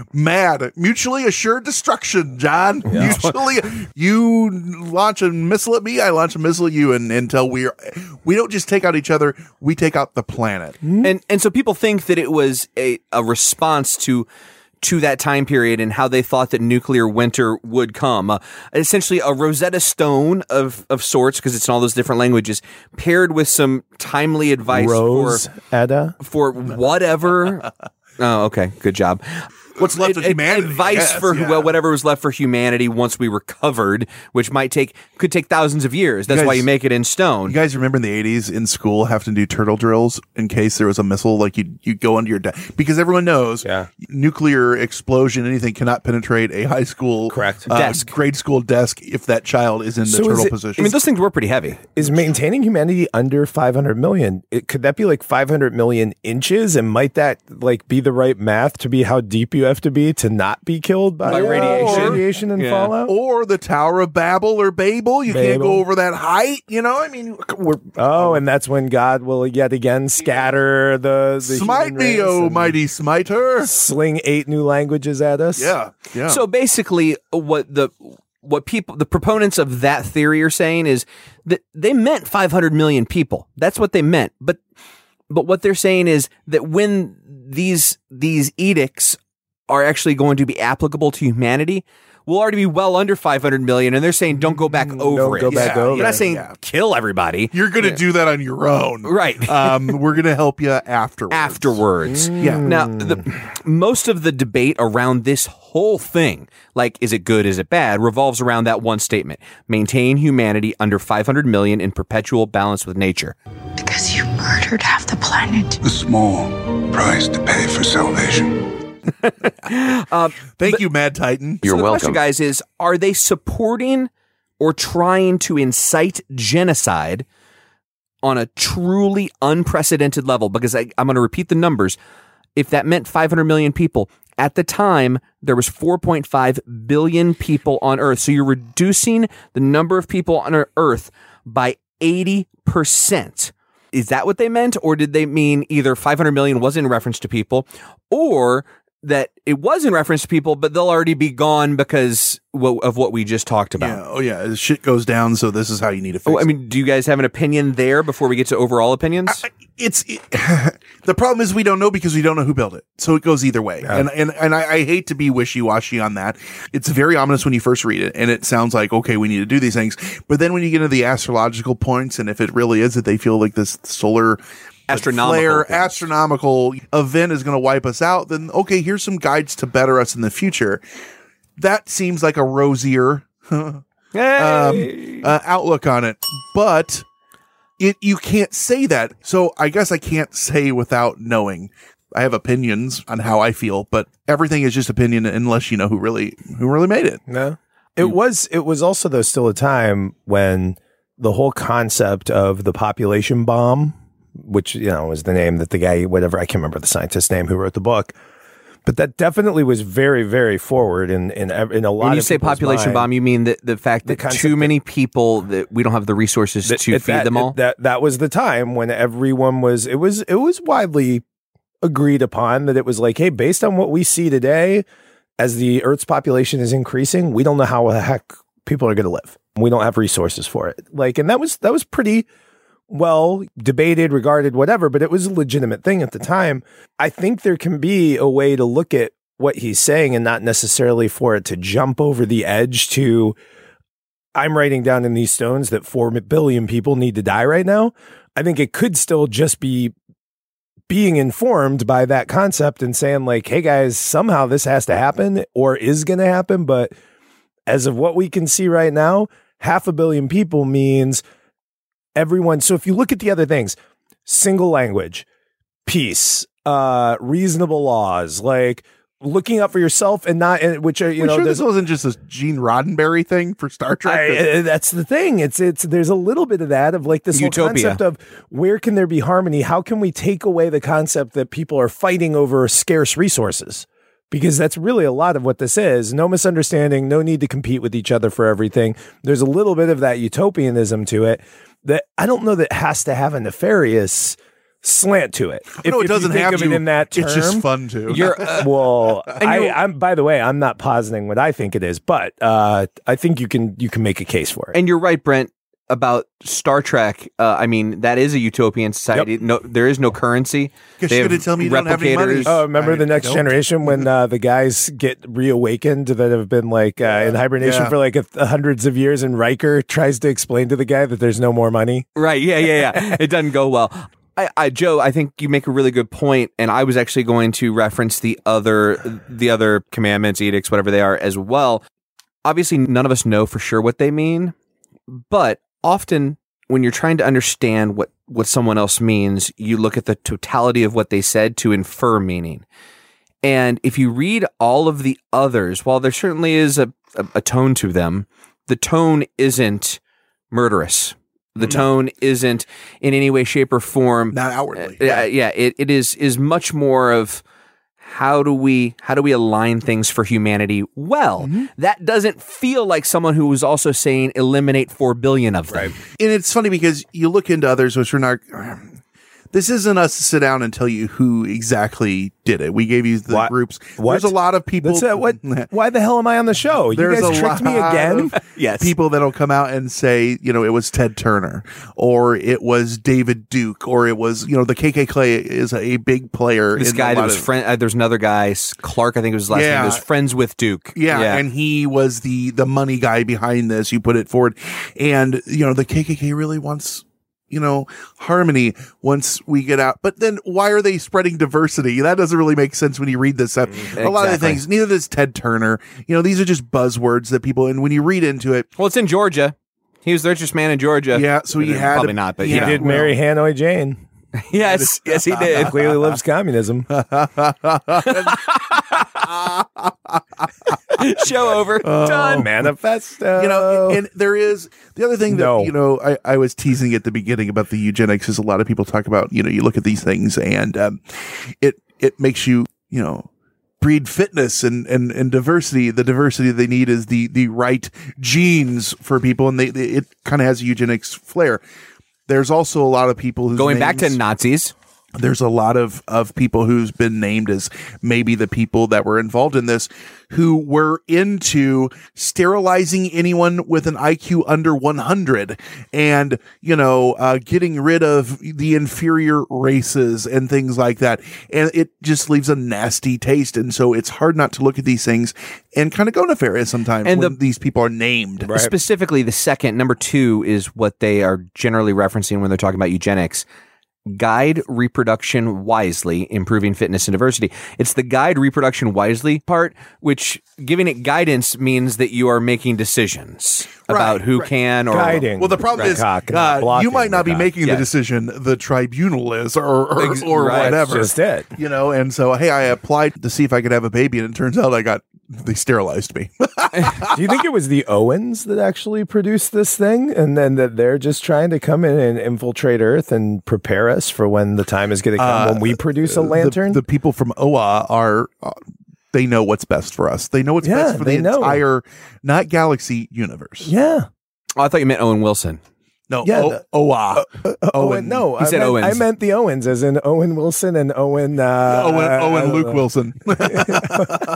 MAD, mutually assured destruction. John, mutually, you launch a missile at me, I launch a missile at you, and until we are, we don't just take out each other, we take out the planet. And and so people think that it was a, a response to to that time period and how they thought that nuclear winter would come. Uh, essentially a Rosetta Stone of, of sorts, because it's in all those different languages, paired with some timely advice Rose for, Edda. for whatever. Oh, okay. Good job. What's left of Ad- humanity? Advice Yes, for yeah. well, whatever was left for humanity once we recovered, which might take could take thousands of years. That's You why guys- you make it in stone. You guys remember in the eighties in school having to do turtle drills in case there was a missile, like you you go under your desk because everyone knows Yeah. nuclear explosion, anything cannot penetrate a high school Correct. uh, Desk. grade school desk if that child is in the So is turtle it- position. I mean, those things were pretty heavy. Is maintaining humanity under five hundred million? It, could that be like five hundred million inches? And might that like be the right math to be how deep you have to be to not be killed by, By uh, radiation? radiation and Yeah. fallout? or the Tower of Babel or Babel, you can't Babel. go over that height. You know, I mean, we're Oh, and that's when God will yet again scatter the, the smite human me, race oh and mighty smiter. sling eight new languages at us. Yeah, yeah. So basically, what the what people the proponents of that theory are saying is that they meant five hundred million people. That's what they meant. But but what they're saying is that when these these edicts are actually going to be applicable to humanity, we'll already be well under five hundred million, and they're saying don't go back over Don't it. go back Yeah, over. You're not it. saying yeah. kill everybody. You're going to do that on your own. Right. Um, we're going to help you afterwards. Afterwards. Yeah. Now, the, most of the debate around this whole thing, like is it good, is it bad, revolves around that one statement: maintain humanity under five hundred million in perpetual balance with nature. Because you murdered half the planet. A small price to pay for salvation. Thank you, Mad Titan. You're so the welcome. question, guys, is are they supporting or trying to incite genocide on a truly unprecedented level? Because I, I'm going to repeat the numbers. If that meant five hundred million people, at the time, there was four point five billion people on Earth. So you're reducing the number of people on our Earth by eighty percent. Is that what they meant? Or did they mean either five hundred million was in reference to people, or that it was in reference to people, but they'll already be gone because of what we just talked about? Yeah. Oh, yeah. As shit goes down, so this is how you need to fix Oh, I it. mean, do you guys have an opinion there before we get to overall opinions? It's it, the problem is we don't know because we don't know who built it, so it goes either way. And and and I, I hate to be wishy washy on that. It's very ominous when you first read it, and it sounds like okay, we need to do these things. But then when you get into the astrological points, and if it really is that they feel like this solar Astronomical flare, things. astronomical event is going to wipe us out, then okay, here's some guides to better us in the future. That seems like a rosier um, uh, outlook on it, but. It, you can't say that. So I guess I can't say without knowing. I have opinions on how I feel, but everything is just opinion unless you know who really who really made it. No. It was it was also though still a time when the whole concept of the population bomb, which you know was the name that the guy whatever I can't remember the scientist's name who wrote the book, but that definitely was very very forward in in ev- in a lot When you of say people's population mind. bomb, you mean the, the fact The that concept too many people that we don't have the resources That- to at feed that, them all? at That that was the time when everyone was it was it was widely agreed upon that it was like, hey, based on what we see today, as the Earth's population is increasing, we don't know how the heck people are going to live. We don't have resources for it. Like, and that was that was pretty well debated, regarded, whatever, but it was a legitimate thing at the time. I think there can be a way to look at what he's saying and not necessarily for it to jump over the edge to, I'm writing down in these stones that four billion people need to die right now. I think it could still just be being informed by that concept and saying like, hey guys, somehow this has to happen or is going to happen. But as of what we can see right now, half a billion people means everyone. So if you look at the other things, single language, peace, uh, reasonable laws, like looking out for yourself and not, which are, you we know, sure this wasn't just a Gene Roddenberry thing for Star Trek. I, uh, that's the thing. It's, it's, there's a little bit of that of like this whole concept of where can there be harmony? How can we take away the concept that people are fighting over scarce resources? Because that's really a lot of what this is. No misunderstanding, no need to compete with each other for everything. There's a little bit of that utopianism to it that I don't know that has to have a nefarious slant to it. If, no, it if doesn't you think have of to. it in that term, it's just fun to. You're, uh, well, I, I'm. By the way, I'm not positing what I think it is, but uh, I think you can you can make a case for it. And you're right, Brent, about Star Trek. Uh, I mean, that is a utopian society. Yep. No, there is no currency. Guess you're going to tell me you don't have any money. Oh, remember I the Next don't. Generation when uh, the guys get reawakened that have been like uh, yeah. in hibernation yeah. for like a, a hundreds of years, and Riker tries to explain to the guy that there's no more money. Right? Yeah, yeah, yeah. It doesn't go well. I, I, Joe, I think you make a really good point, and I was actually going to reference the other, the other commandments, edicts, whatever they are, as well. Obviously, none of us know for sure what they mean, but often when you're trying to understand what, what someone else means, you look at the totality of what they said to infer meaning. And if you read all of the others, while there certainly is a, a, a tone to them, the tone isn't murderous. The tone no. isn't in any way, shape, or form. Not outwardly. Uh, yeah, yeah it, it is is much more of how do we how do we align things for humanity well? Mm-hmm. That doesn't feel like someone who was also saying eliminate four billion of them. Right. And it's funny because you look into others, which we're not. This isn't us to sit down and tell you who exactly did it. We gave you the what? groups. What? There's a lot of people. That's, uh, what? Why the hell am I on the show? You There's guys a tricked lot me again? Of yes. People that'll come out and say, you know, it was Ted Turner, or it was David Duke, or it was, you know, the K K K is a big player. This guy that was of, friend. Uh, there's another guy, Clark, I think it was his last yeah. name. Was friends with Duke. Yeah, yeah, and he was the the money guy behind this. You put it forward, and you know, the K K K really wants, you know, harmony once we get out. But then why are they spreading diversity? That doesn't really make sense when you read this stuff. Exactly. A lot of the things, neither does Ted Turner. You know, these are just buzzwords that people, and when you read into it. Well, it's in Georgia. He was the richest man in Georgia. Yeah, so he had. Probably not, but he you know. did marry Hanoi Jane. Yes, yes, he did. Clearly loves communism. Show over. Oh, Done. Manifesto. You know, and, and there is the other thing that, no. you know, I, I was teasing at the beginning about the eugenics is a lot of people talk about, you know, you look at these things and um, it, it makes you, you know, breed fitness and, and, and diversity. The diversity they need is the, the right genes for people. And they, they it kind of has a eugenics flair. There's also a lot of people who's going names, back to Nazis. There's a lot of, of people who's been named as maybe the people that were involved in this who were into sterilizing anyone with an I Q under one hundred and, you know, uh, getting rid of the inferior races and things like that. And it just leaves a nasty taste. And so it's hard not to look at these things and kind of go nefarious sometimes and when the, these people are named. Right? Specifically, the second, number two, is what they are generally referencing when they're talking about eugenics. Guide reproduction wisely, improving fitness and diversity. It's the guide reproduction wisely part, which giving it guidance means that you are making decisions right, about who right. can or guiding. Well, the problem is uh, you might not be making the yes. decision. The tribunal is, or or, Ex- or right. whatever. Just it. You know, and so hey, I applied to see if I could have a baby, and it turns out I got. They sterilized me. Do you think it was the Owens that actually produced this thing, and then that they're just trying to come in and infiltrate Earth and prepare us for when the time is going to come uh, when we produce a lantern? The, the people from O A are. Uh, they know what's best for us. They know what's yeah, best for the know. entire, not galaxy, universe. Yeah. Oh, I thought you meant Owen Wilson. No, yeah, o- O A. Uh, uh, Owen. No, he I said meant, Owens. I meant the Owens, as in Owen Wilson and Owen. Uh, Owen, Owen uh, Luke Wilson.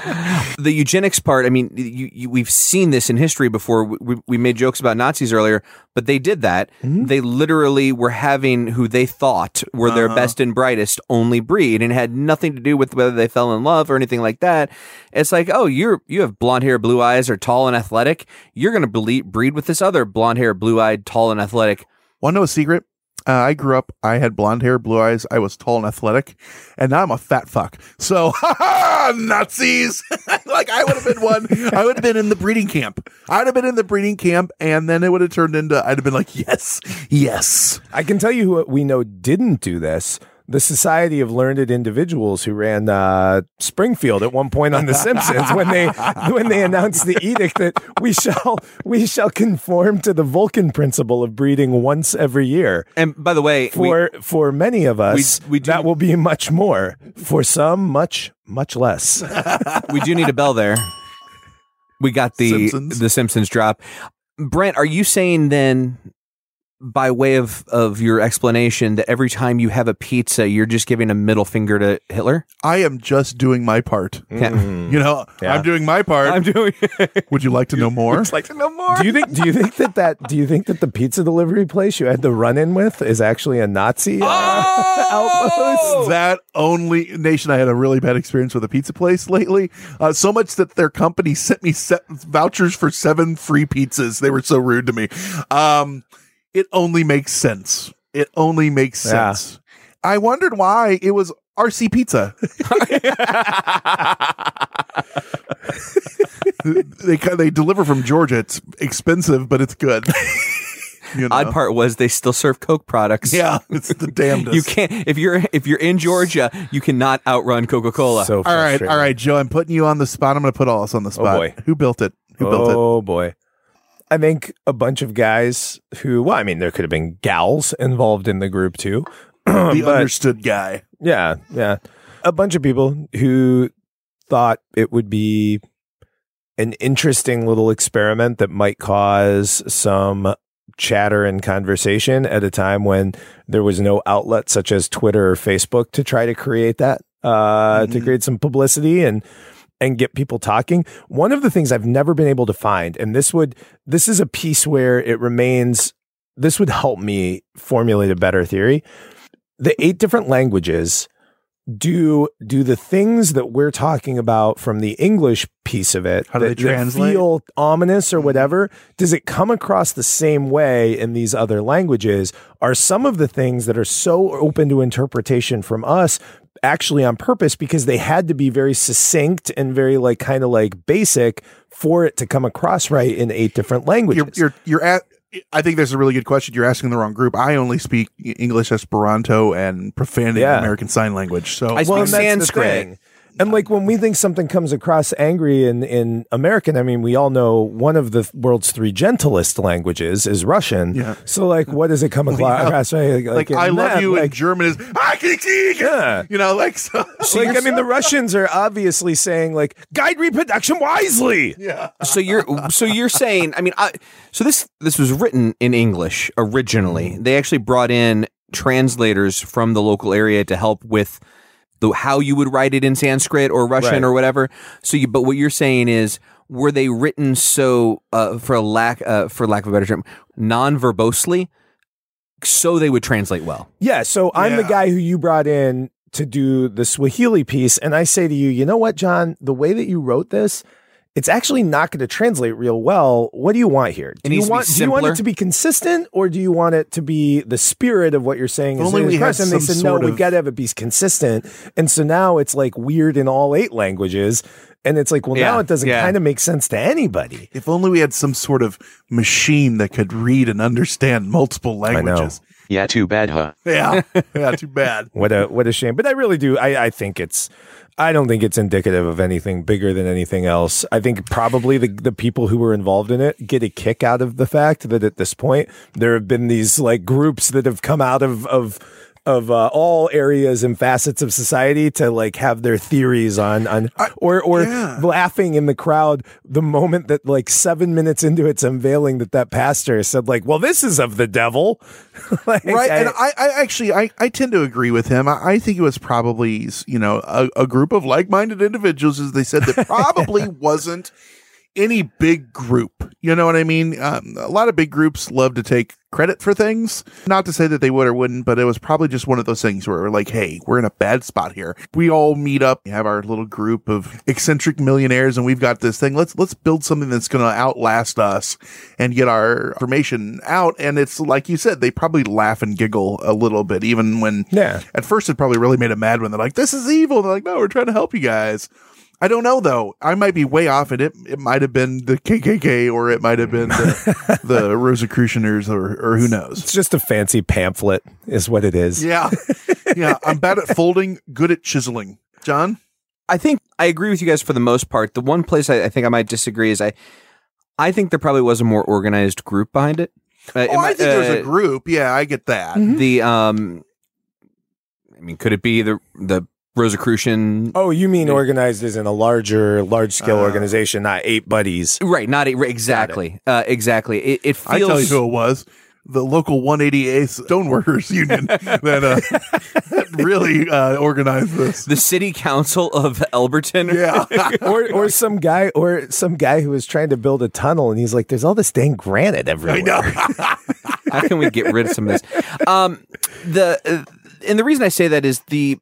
The eugenics part, I mean, you, you, we've seen this in history before. We, we made jokes about Nazis earlier, but they did that. Mm-hmm. They literally were having who they thought were uh-huh. their best and brightest only breed, and it had nothing to do with whether they fell in love or anything like that. It's like, oh, you're you have blonde hair, blue eyes, or tall and athletic. You're going to breed with this other blonde hair, blue eyed, tall and athletic. Want to know a secret? Uh, I grew up, I had blonde hair, blue eyes, I was tall and athletic, and now I'm a fat fuck. So, Nazis! Like, I would have been one, I would have been in the breeding camp. I would have been in the breeding camp, and then it would have turned into, I'd have been like, yes, yes. I can tell you who we know didn't do this. The Society of Learned Individuals, who ran uh, Springfield at one point on The Simpsons, when they when they announced the edict that we shall we shall conform to the Vulcan principle of breeding once every year. And by the way, for we, for many of us, we, we do, that will be much more. For some, much much less. We do need a bell there. We got the Simpsons. the Simpsons drop. Brent, are you saying then, by way of, of your explanation, that every time you have a pizza, you're just giving a middle finger to Hitler? I am just doing my part. Mm. You know, yeah. I'm doing my part. I'm doing. Would you like to know more? Would you like to know more? Do you think? Do you think that that? Do you think that the pizza delivery place you had the run-in with is actually a Nazi uh, oh! outpost? That only nation. I had a really bad experience with a pizza place lately. Uh, so much that their company sent me set vouchers for seven free pizzas. They were so rude to me. Um. It only makes sense. It only makes sense. Yeah. I wondered why it was R C Pizza. they they deliver from Georgia. It's expensive, but it's good. You know? Odd part was they still serve Coke products. Yeah, it's the damnedest. You can't if you're if you're in Georgia, you cannot outrun Coca-Cola. So all right, all right, Joe. I'm putting you on the spot. I'm going to put all us on the spot. Oh boy. Who built it? Who built it? Oh boy. I think a bunch of guys who, well, I mean, there could have been gals involved in the group too. The but, understood guy. Yeah, yeah. A bunch of people who thought it would be an interesting little experiment that might cause some chatter and conversation at a time when there was no outlet such as Twitter or Facebook to try to create that, uh, mm-hmm. to create some publicity and and get people talking. One of the things I've never been able to find, and this would, this is a piece where it remains, this would help me formulate a better theory. The eight different languages do, do the things that we're talking about from the English piece of it, how do that, they translate? That feel ominous or whatever, does it come across the same way in these other languages? Are some of the things that are so open to interpretation from us actually on purpose because they had to be very succinct and very like kind of like basic for it to come across right in eight different languages? You're, you're, you're at, I think that's a really good question. You're asking the wrong group. I only speak English, Esperanto, and profanity yeah. American Sign Language. So I speak well, Sanskrit. And like when we think something comes across angry in, in American, I mean, we all know one of the world's three gentlest languages is Russian. Yeah. So like, what does it come across? Right? Like, like I love that, you like, in German is, yeah. You know, like, so. so like, I mean, the Russians are obviously saying like, guide reproduction wisely. Yeah. So you're, so you're saying, I mean, I, so this, this was written in English originally. They actually brought in translators from the local area to help with the how you would write it in Sanskrit or Russian right. or whatever. So, you, but what you're saying is, were they written so uh, for a lack uh, for lack of a better term, non-verbosely, so they would translate well? Yeah. So I'm yeah. the guy who you brought in to do the Swahili piece, and I say to you, you know what, John? The way that you wrote this, it's actually not going to translate real well. What do you want here? Do you want, do you want it to be consistent, or do you want it to be the spirit of what you're saying? If only we had and they some said, no, sort we of- got to have it be consistent. And so now it's like weird in all eight languages. And it's like, well, Yeah, now it doesn't yeah. kind of make sense to anybody. If only we had some sort of machine that could read and understand multiple languages. Yeah, too bad, huh? Yeah, yeah, too bad. What a what a shame. But I really do. I, I think it's. I don't think it's indicative of anything bigger than anything else. I think probably the the people who were involved in it get a kick out of the fact that at this point there have been these like groups that have come out of of of uh, all areas and facets of society to like have their theories on on I, or or yeah. laughing in the crowd the moment that like seven minutes into its unveiling that that pastor said like, well, this is of the devil. like, right. I, and I, I actually, I, I tend to agree with him. I, I think it was probably, you know, a, a group of like-minded individuals, as they said, that probably wasn't any big group. You know what I mean? Um, a lot of big groups love to take credit for things. Not to say that they would or wouldn't, but it was probably just one of those things where we're like, hey, we're in a bad spot here. We all meet up, we have our little group of eccentric millionaires, and we've got this thing. Let's let's build something that's going to outlast us and get our information out. And it's like you said, they probably laugh and giggle a little bit, even when yeah. at first it probably really made them mad when they're like, this is evil. And they're like, no, we're trying to help you guys. I don't know, though. I might be way off, and it it might have been the K K K, or it might have been the, the Rosicrucianers, or or who knows. It's just a fancy pamphlet is what it is. Yeah. Yeah. I'm bad at folding, good at chiseling. John? I think I agree with you guys for the most part. The one place I, I think I might disagree is I I think there probably was a more organized group behind it. Uh, Oh, I think uh, there's a group. Yeah, I get that. The, um, I mean, could it be the the Rosicrucian? Oh, you mean organized as in a larger, large scale Uh, organization, not eight buddies. Right, not a, exactly. Uh, exactly. It, it feels. I tell you who it was. The local one eighty-eighth Stoneworkers Union that, uh, that really uh, organized this. The city council of Elberton. Yeah. or or some guy or some guy who was trying to build a tunnel and he's like, there's all this dang granite everywhere. I know. How can we get rid of some of this? Um, the uh, and the reason I say that is the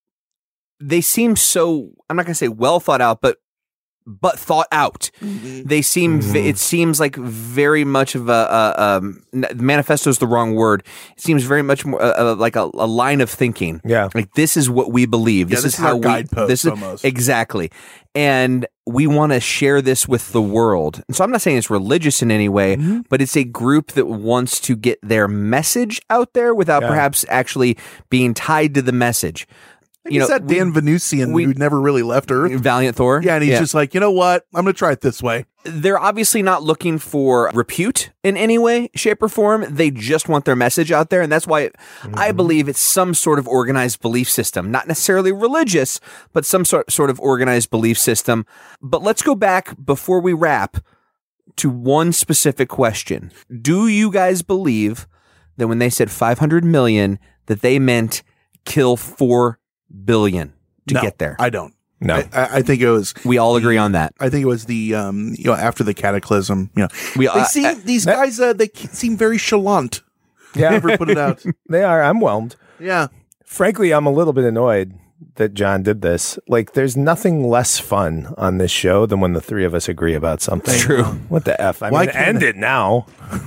they seem so, I'm not going to say well thought out, but but thought out. Mm-hmm. They seem, mm-hmm. it seems like very much of a, a um, manifesto is the wrong word. It seems very much more uh, like a, a line of thinking. Yeah. Like this is what we believe. Yeah, this, this is is how our we, guidepost this is almost. Exactly. And we want to share this with the world. And so I'm not saying it's religious in any way, mm-hmm. but it's a group that wants to get their message out there without Yeah. perhaps actually being tied to the message. You know, that Dan Venusian who never really left Earth. Valiant Thor. Yeah, and he's Yeah. just like, you know what? I'm going to try it this way. They're obviously not looking for repute in any way, shape, or form. They just want their message out there. And that's why it, mm-hmm. I believe it's some sort of organized belief system, not necessarily religious, but some sort, sort of organized belief system. But let's go back before we wrap to one specific question. Do you guys believe that when they said five hundred million, that they meant kill four billion to No, get there? I don't. No. I, I I think it was. We all agree on that. I think it was the um you know after the cataclysm. You know, We they uh, seem uh, these guys. Uh, they seem very chalant. Yeah. Never put it out. They are. I'm whelmed. Yeah. Frankly, I'm a little bit annoyed that John did this. Like, there's nothing less fun on this show than when the three of us agree about something. True. What the F? I Why mean, can't end I- it now.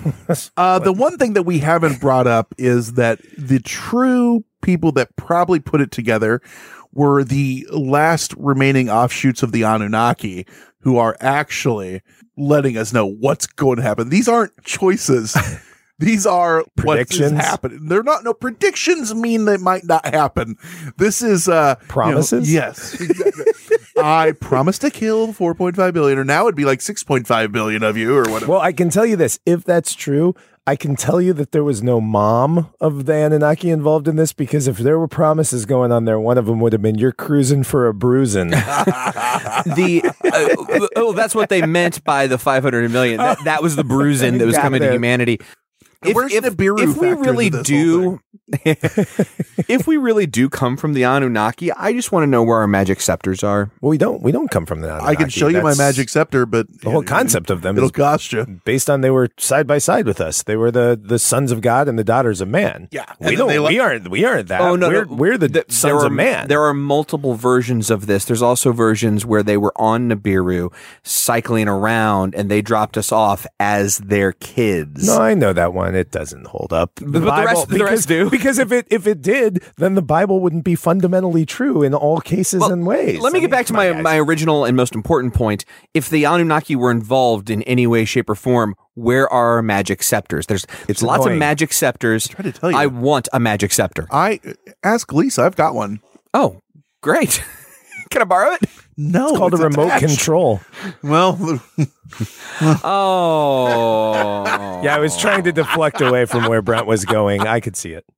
Uh, the one thing that we haven't brought up is that the true people that probably put it together were the last remaining offshoots of the Anunnaki, who are actually letting us know what's going to happen. These aren't choices. These are Predictions? what's happening. They're not, no, predictions mean they might not happen. This is, uh, Promises? you know, yes. Exactly. I promise to kill four point five billion, or now it'd be like six point five billion of you, or whatever. Well, I can tell you this. If that's true, I can tell you that there was no mom of the Anunnaki involved in this, because if there were promises going on there, one of them would have been, you're cruising for a bruising. the uh, oh, that's what they meant by the five hundred million. That, that was the bruising that was Got coming there. to humanity. If, Where's if, Nibiru if we factor really into this do, if we really do come from the Anunnaki, I just want to know where our magic scepters are. Well, we don't. We don't come from the Anunnaki. I can show you my That's- magic scepter, but The whole concept of them it'll is cost you. based on they were side by side with us. They were the the sons of God and the daughters of man. Yeah. we And don't. they we aren't. We aren't that. Oh no, we're, no. we're the Th- sons there are, of man. There are multiple versions of this. There's also versions where they were on Nibiru cycling around and they dropped us off as their kids. No, I know that one. It doesn't hold up. But the rest- the because, rest do. Because if it if it did, then the Bible wouldn't be fundamentally true in all cases Well, and ways. Let me I get mean, back to come on, my, guys. my original and most important point. If the Anunnaki were involved in any way, shape, or form, where are our magic scepters? There's It's lots annoying. of magic scepters. I tried to tell you. I want a magic scepter. I ask Lisa. I've got one. Oh, great. Can I borrow it? No, It's called a remote attached. control. Well, Oh. Yeah, I was trying to deflect away from where Brent was going. I could see it.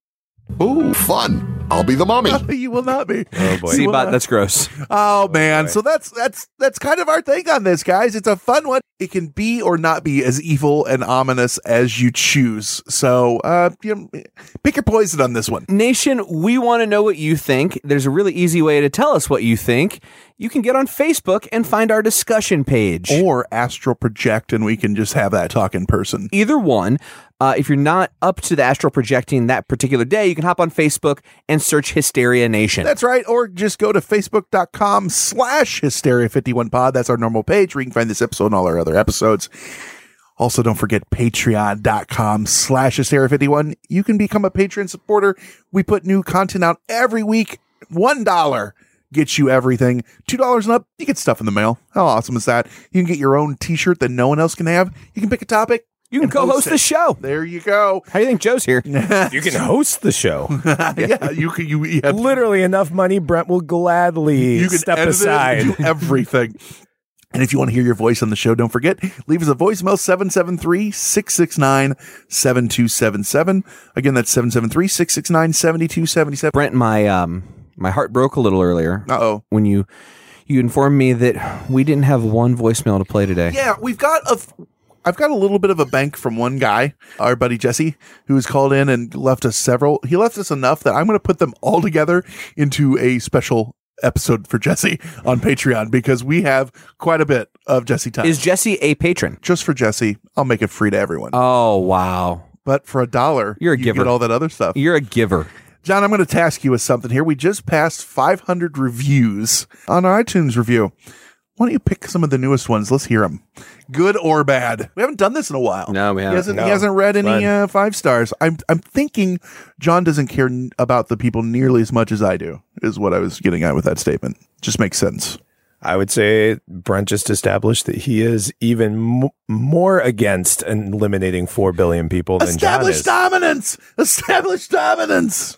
Ooh, fun. I'll be the mummy. You will not be. Oh boy. C-bot, that's gross. Oh man, so that's that's that's kind of our take on this, guys. It's a fun one. It can be or not be as evil and ominous as you choose. So, uh, you know, pick your poison on this one. Nation, we want to know what you think. There's a really easy way to tell us what you think. You can get on Facebook and find our discussion page. Or astral project, and we can just have that talk in person. Either one. Uh, if you're not up to the astral projecting that particular day, you can hop on Facebook and search Hysteria Nation. That's right. Or just go to facebook.com slash hysteria51 pod. That's our normal page where you can find this episode and all our other episodes. Also, don't forget patreon.com slash hysteria51. You can become a Patreon supporter. We put new content out every week. one dollar gets you everything. two dollars and up, you get stuff in the mail. How awesome is that? You can get your own t-shirt that no one else can have. You can pick a topic. You can co-host the show. There you go. How do you think Joe's here? You can host the show. Yeah, you can. You, you have literally enough money. Brent will gladly you can step edit aside. It and do everything. And if you want to hear your voice on the show, don't forget, leave us a voicemail, seven seven three, six six nine, seven two seven seven. Again, that's seven seven three, six six nine, seven two seven seven. Brent, my um, my heart broke a little earlier. Uh-oh. When you you informed me that we didn't have one voicemail to play today. Yeah, we've got a... I've got a little bit of a bank from one guy, our buddy Jesse, who has called in and left us several. He left us enough that I'm going to put them all together into a special episode for Jesse on Patreon because we have quite a bit of Jesse time. Is Jesse a patron? Just for Jesse. I'll make it free to everyone. Oh, wow. But for a dollar, you're a you giver. get all that other stuff. You're a giver. John, I'm going to task you with something here. We just passed five hundred reviews on our iTunes review. Why don't you pick some of the newest ones? Let's hear them. Good or bad? We haven't done this in a while. No, we haven't. He hasn't, No. he hasn't read any Fun. uh, five stars. I'm I'm thinking John doesn't care n- about the people nearly as much as I do, is what I was getting at with that statement. Just makes sense. I would say Brent just established that he is even m- more against eliminating four billion people than John is. Established dominance! Established dominance!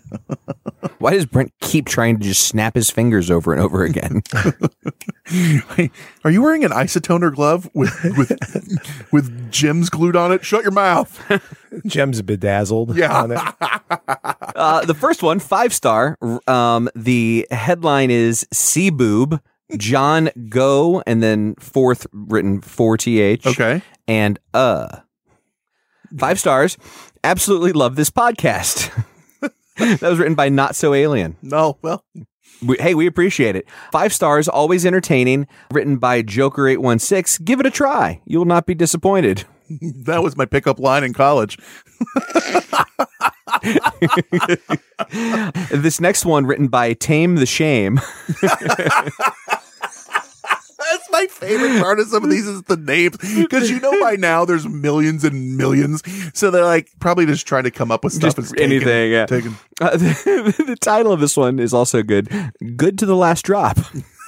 Why does Brent keep trying to just snap his fingers over and over again? Are you wearing an isotoner glove with with with gems glued on it? Shut your mouth. Gems bedazzled Yeah. on it. uh, the first one, five star. Um, the headline is C Boob. John Go, and then fourth written four T H. Okay. And uh. Five stars. Absolutely love this podcast. That was written by Not So Alien. No, well. We, hey, we appreciate it. Five stars, always entertaining. Written by Joker eight one six. Give it a try. You will not be disappointed. That was my pickup line in college. This next one written by Tame the Shame. That's my favorite part of some of these is the names. Because you know by now there's millions and millions. So they're like probably just trying to come up with stuff. Just that's taken, anything, yeah. taken. Uh, the, the title of this one is also good. Good to the last drop.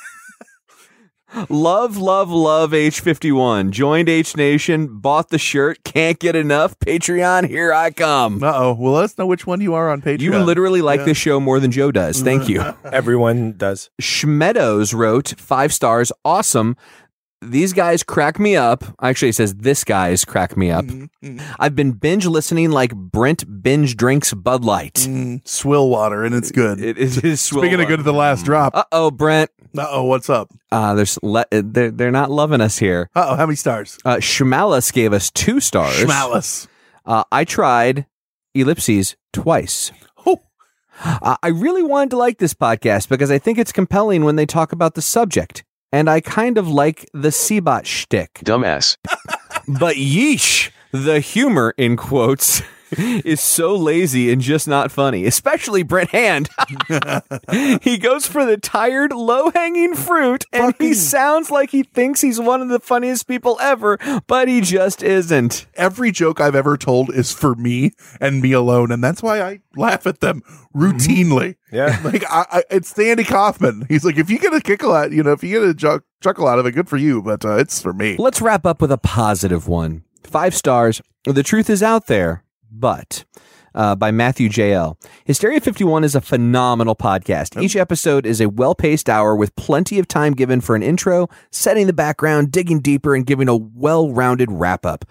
Love, love, love H fifty-one. Joined H Nation, bought the shirt, can't get enough. Patreon, here I come. Uh-oh. Well, let us know which one you are on Patreon. You literally like Yeah. this show more than Joe does. Thank you. Everyone does. Schmeadows wrote, five stars, awesome. These guys crack me up. Actually, it says this guys crack me up. Mm-hmm. I've been binge listening like Brent binge drinks Bud Light. Mm, swill water, and it's good. It is it, swill Speaking of good to the last drop. Uh-oh, Brent. Uh-oh, what's up? Uh, there's le- they're, they're not loving us here. Uh-oh, how many stars? Uh, Shmalis gave us two stars. Schmalis. Uh, I tried ellipses twice. Oh. Uh, I really wanted to like this podcast because I think it's compelling when they talk about the subject. And I kind of like the C-bot shtick. Dumbass. But yeesh, the humor, in quotes, is so lazy and just not funny, especially Brent Hand. He goes for the tired, low-hanging fruit, and Fucking- he sounds like he thinks he's one of the funniest people ever, but he just isn't. Every joke I've ever told is for me and me alone, and that's why I laugh at them routinely. Yeah. Like, I, I, it's Andy Kaufman. He's like, if you get a kickle out, you know, if you get a ju- chuckle out of it, good for you, but uh, it's for me. Let's wrap up with a positive one. Five stars. The truth is out there, but... Uh, by Matthew J L. Hysteria fifty-one is a phenomenal podcast. Each episode is a well-paced hour with plenty of time given for an intro, setting the background, digging deeper, and giving a well-rounded wrap-up.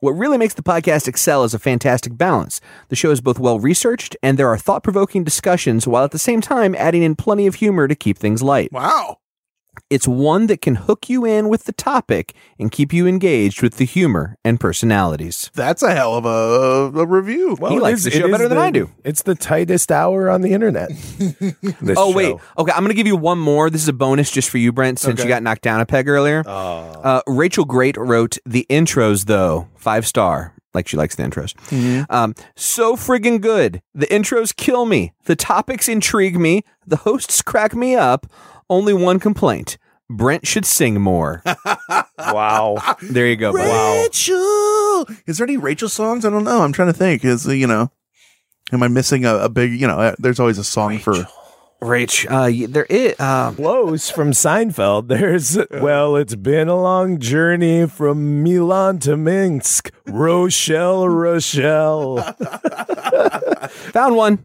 What really makes the podcast excel is a fantastic balance. The show is both well-researched, and there are thought-provoking discussions, while at the same time adding in plenty of humor to keep things light. Wow. It's one that can hook you in with the topic and keep you engaged with the humor and personalities. That's a hell of a, a review. Well, he likes the show better than the, I do. It's the tightest hour on the internet. oh, show. wait. Okay, I'm going to give you one more. This is a bonus just for you, Brent, since okay. you got knocked down a peg earlier. Oh. Uh, Rachel Great wrote, the intros, though, five star. Like she likes the intros. Mm-hmm. Um, so friggin' good. The intros kill me. The topics intrigue me. The hosts crack me up. Only one complaint. Brent should sing more. Wow. There you go. Rachel. Wow. Is there any Rachel songs? I don't know. I'm trying to think. Is, you know, am I missing a, a big, you know, uh, there's always a song Rachel. for. Rach, uh, there is. Uh, Close from Seinfeld. There's, well, it's been a long journey from Milan to Minsk. Rochelle, Rochelle. Found one.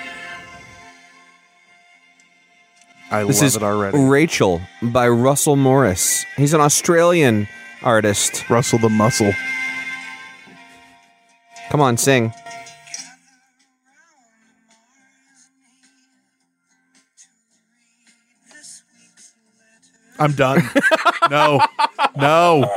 I this love is it already. Rachel by Russell Morris. He's an Australian artist. Russell the Muscle. Come on, sing. I'm done. No. No.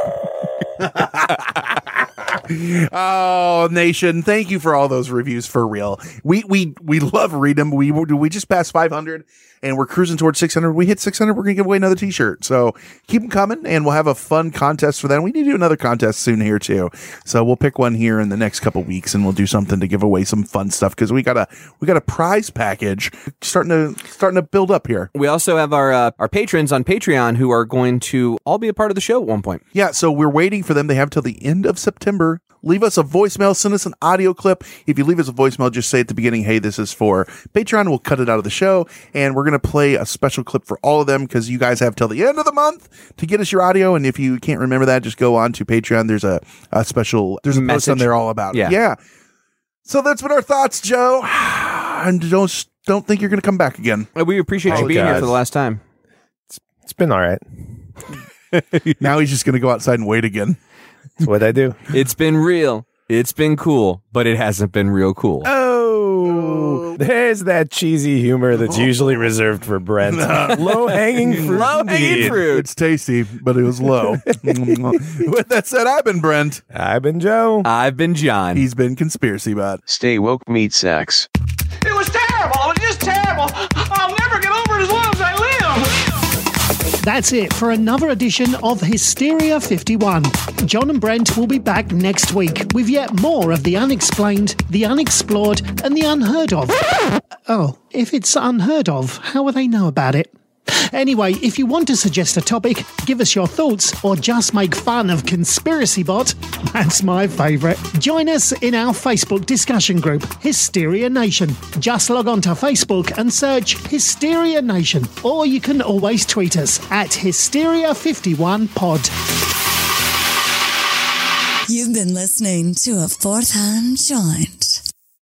Oh, nation, thank you for all those reviews, for real. We we we love reading them. We we just passed five hundred and we're cruising towards six hundred. We hit six hundred, we're going to give away another t-shirt. So keep them coming and we'll have a fun contest for that. We need to do another contest soon here too. So we'll pick one here in the next couple weeks and we'll do something to give away some fun stuff because we got a we got a prize package starting to starting to build up here. We also have our uh, our patrons on Patreon who are going to all be a part of the show at one point. Yeah, so we're waiting for them. They have till the end of September. Leave us a voicemail, send us an audio clip. If you leave us a voicemail, just say at the beginning, hey, this is for Patreon. We'll cut it out of the show, and we're going to play a special clip for all of them because you guys have till the end of the month to get us your audio, and if you can't remember that, just go on to Patreon. There's a, a special, there's a Message. post on there all about yeah. it. Yeah. So that's been our thoughts, Joe. And don't, don't think you're going to come back again. We appreciate oh, you being God. here for the last time. It's, it's been all right. Now he's just going to go outside and wait again. That's what I do. It's been real. It's been cool, but it hasn't been real cool. Oh, there's that cheesy humor that's usually reserved for Brent. Low hanging fruit. Low hanging fruit. It's tasty, but it was low. With that said, I've been Brent. I've been Joe. I've been John. He's been Conspiracy Bot. Stay woke, meat sacks. It was terrible. It was just terrible. I'll never get over it as long as I live. That's it for another edition of Hysteria fifty-one. John and Brent will be back next week with yet more of the unexplained, the unexplored, and the unheard of. Oh, if it's unheard of, how will they know about it? Anyway, if you want to suggest a topic, give us your thoughts, or just make fun of Conspiracy Bot, that's my favourite. Join us in our Facebook discussion group, Hysteria Nation. Just log on to Facebook and search Hysteria Nation, or you can always tweet us at Hysteria fifty-one pod. You've been listening to a Fourth Hand Joint.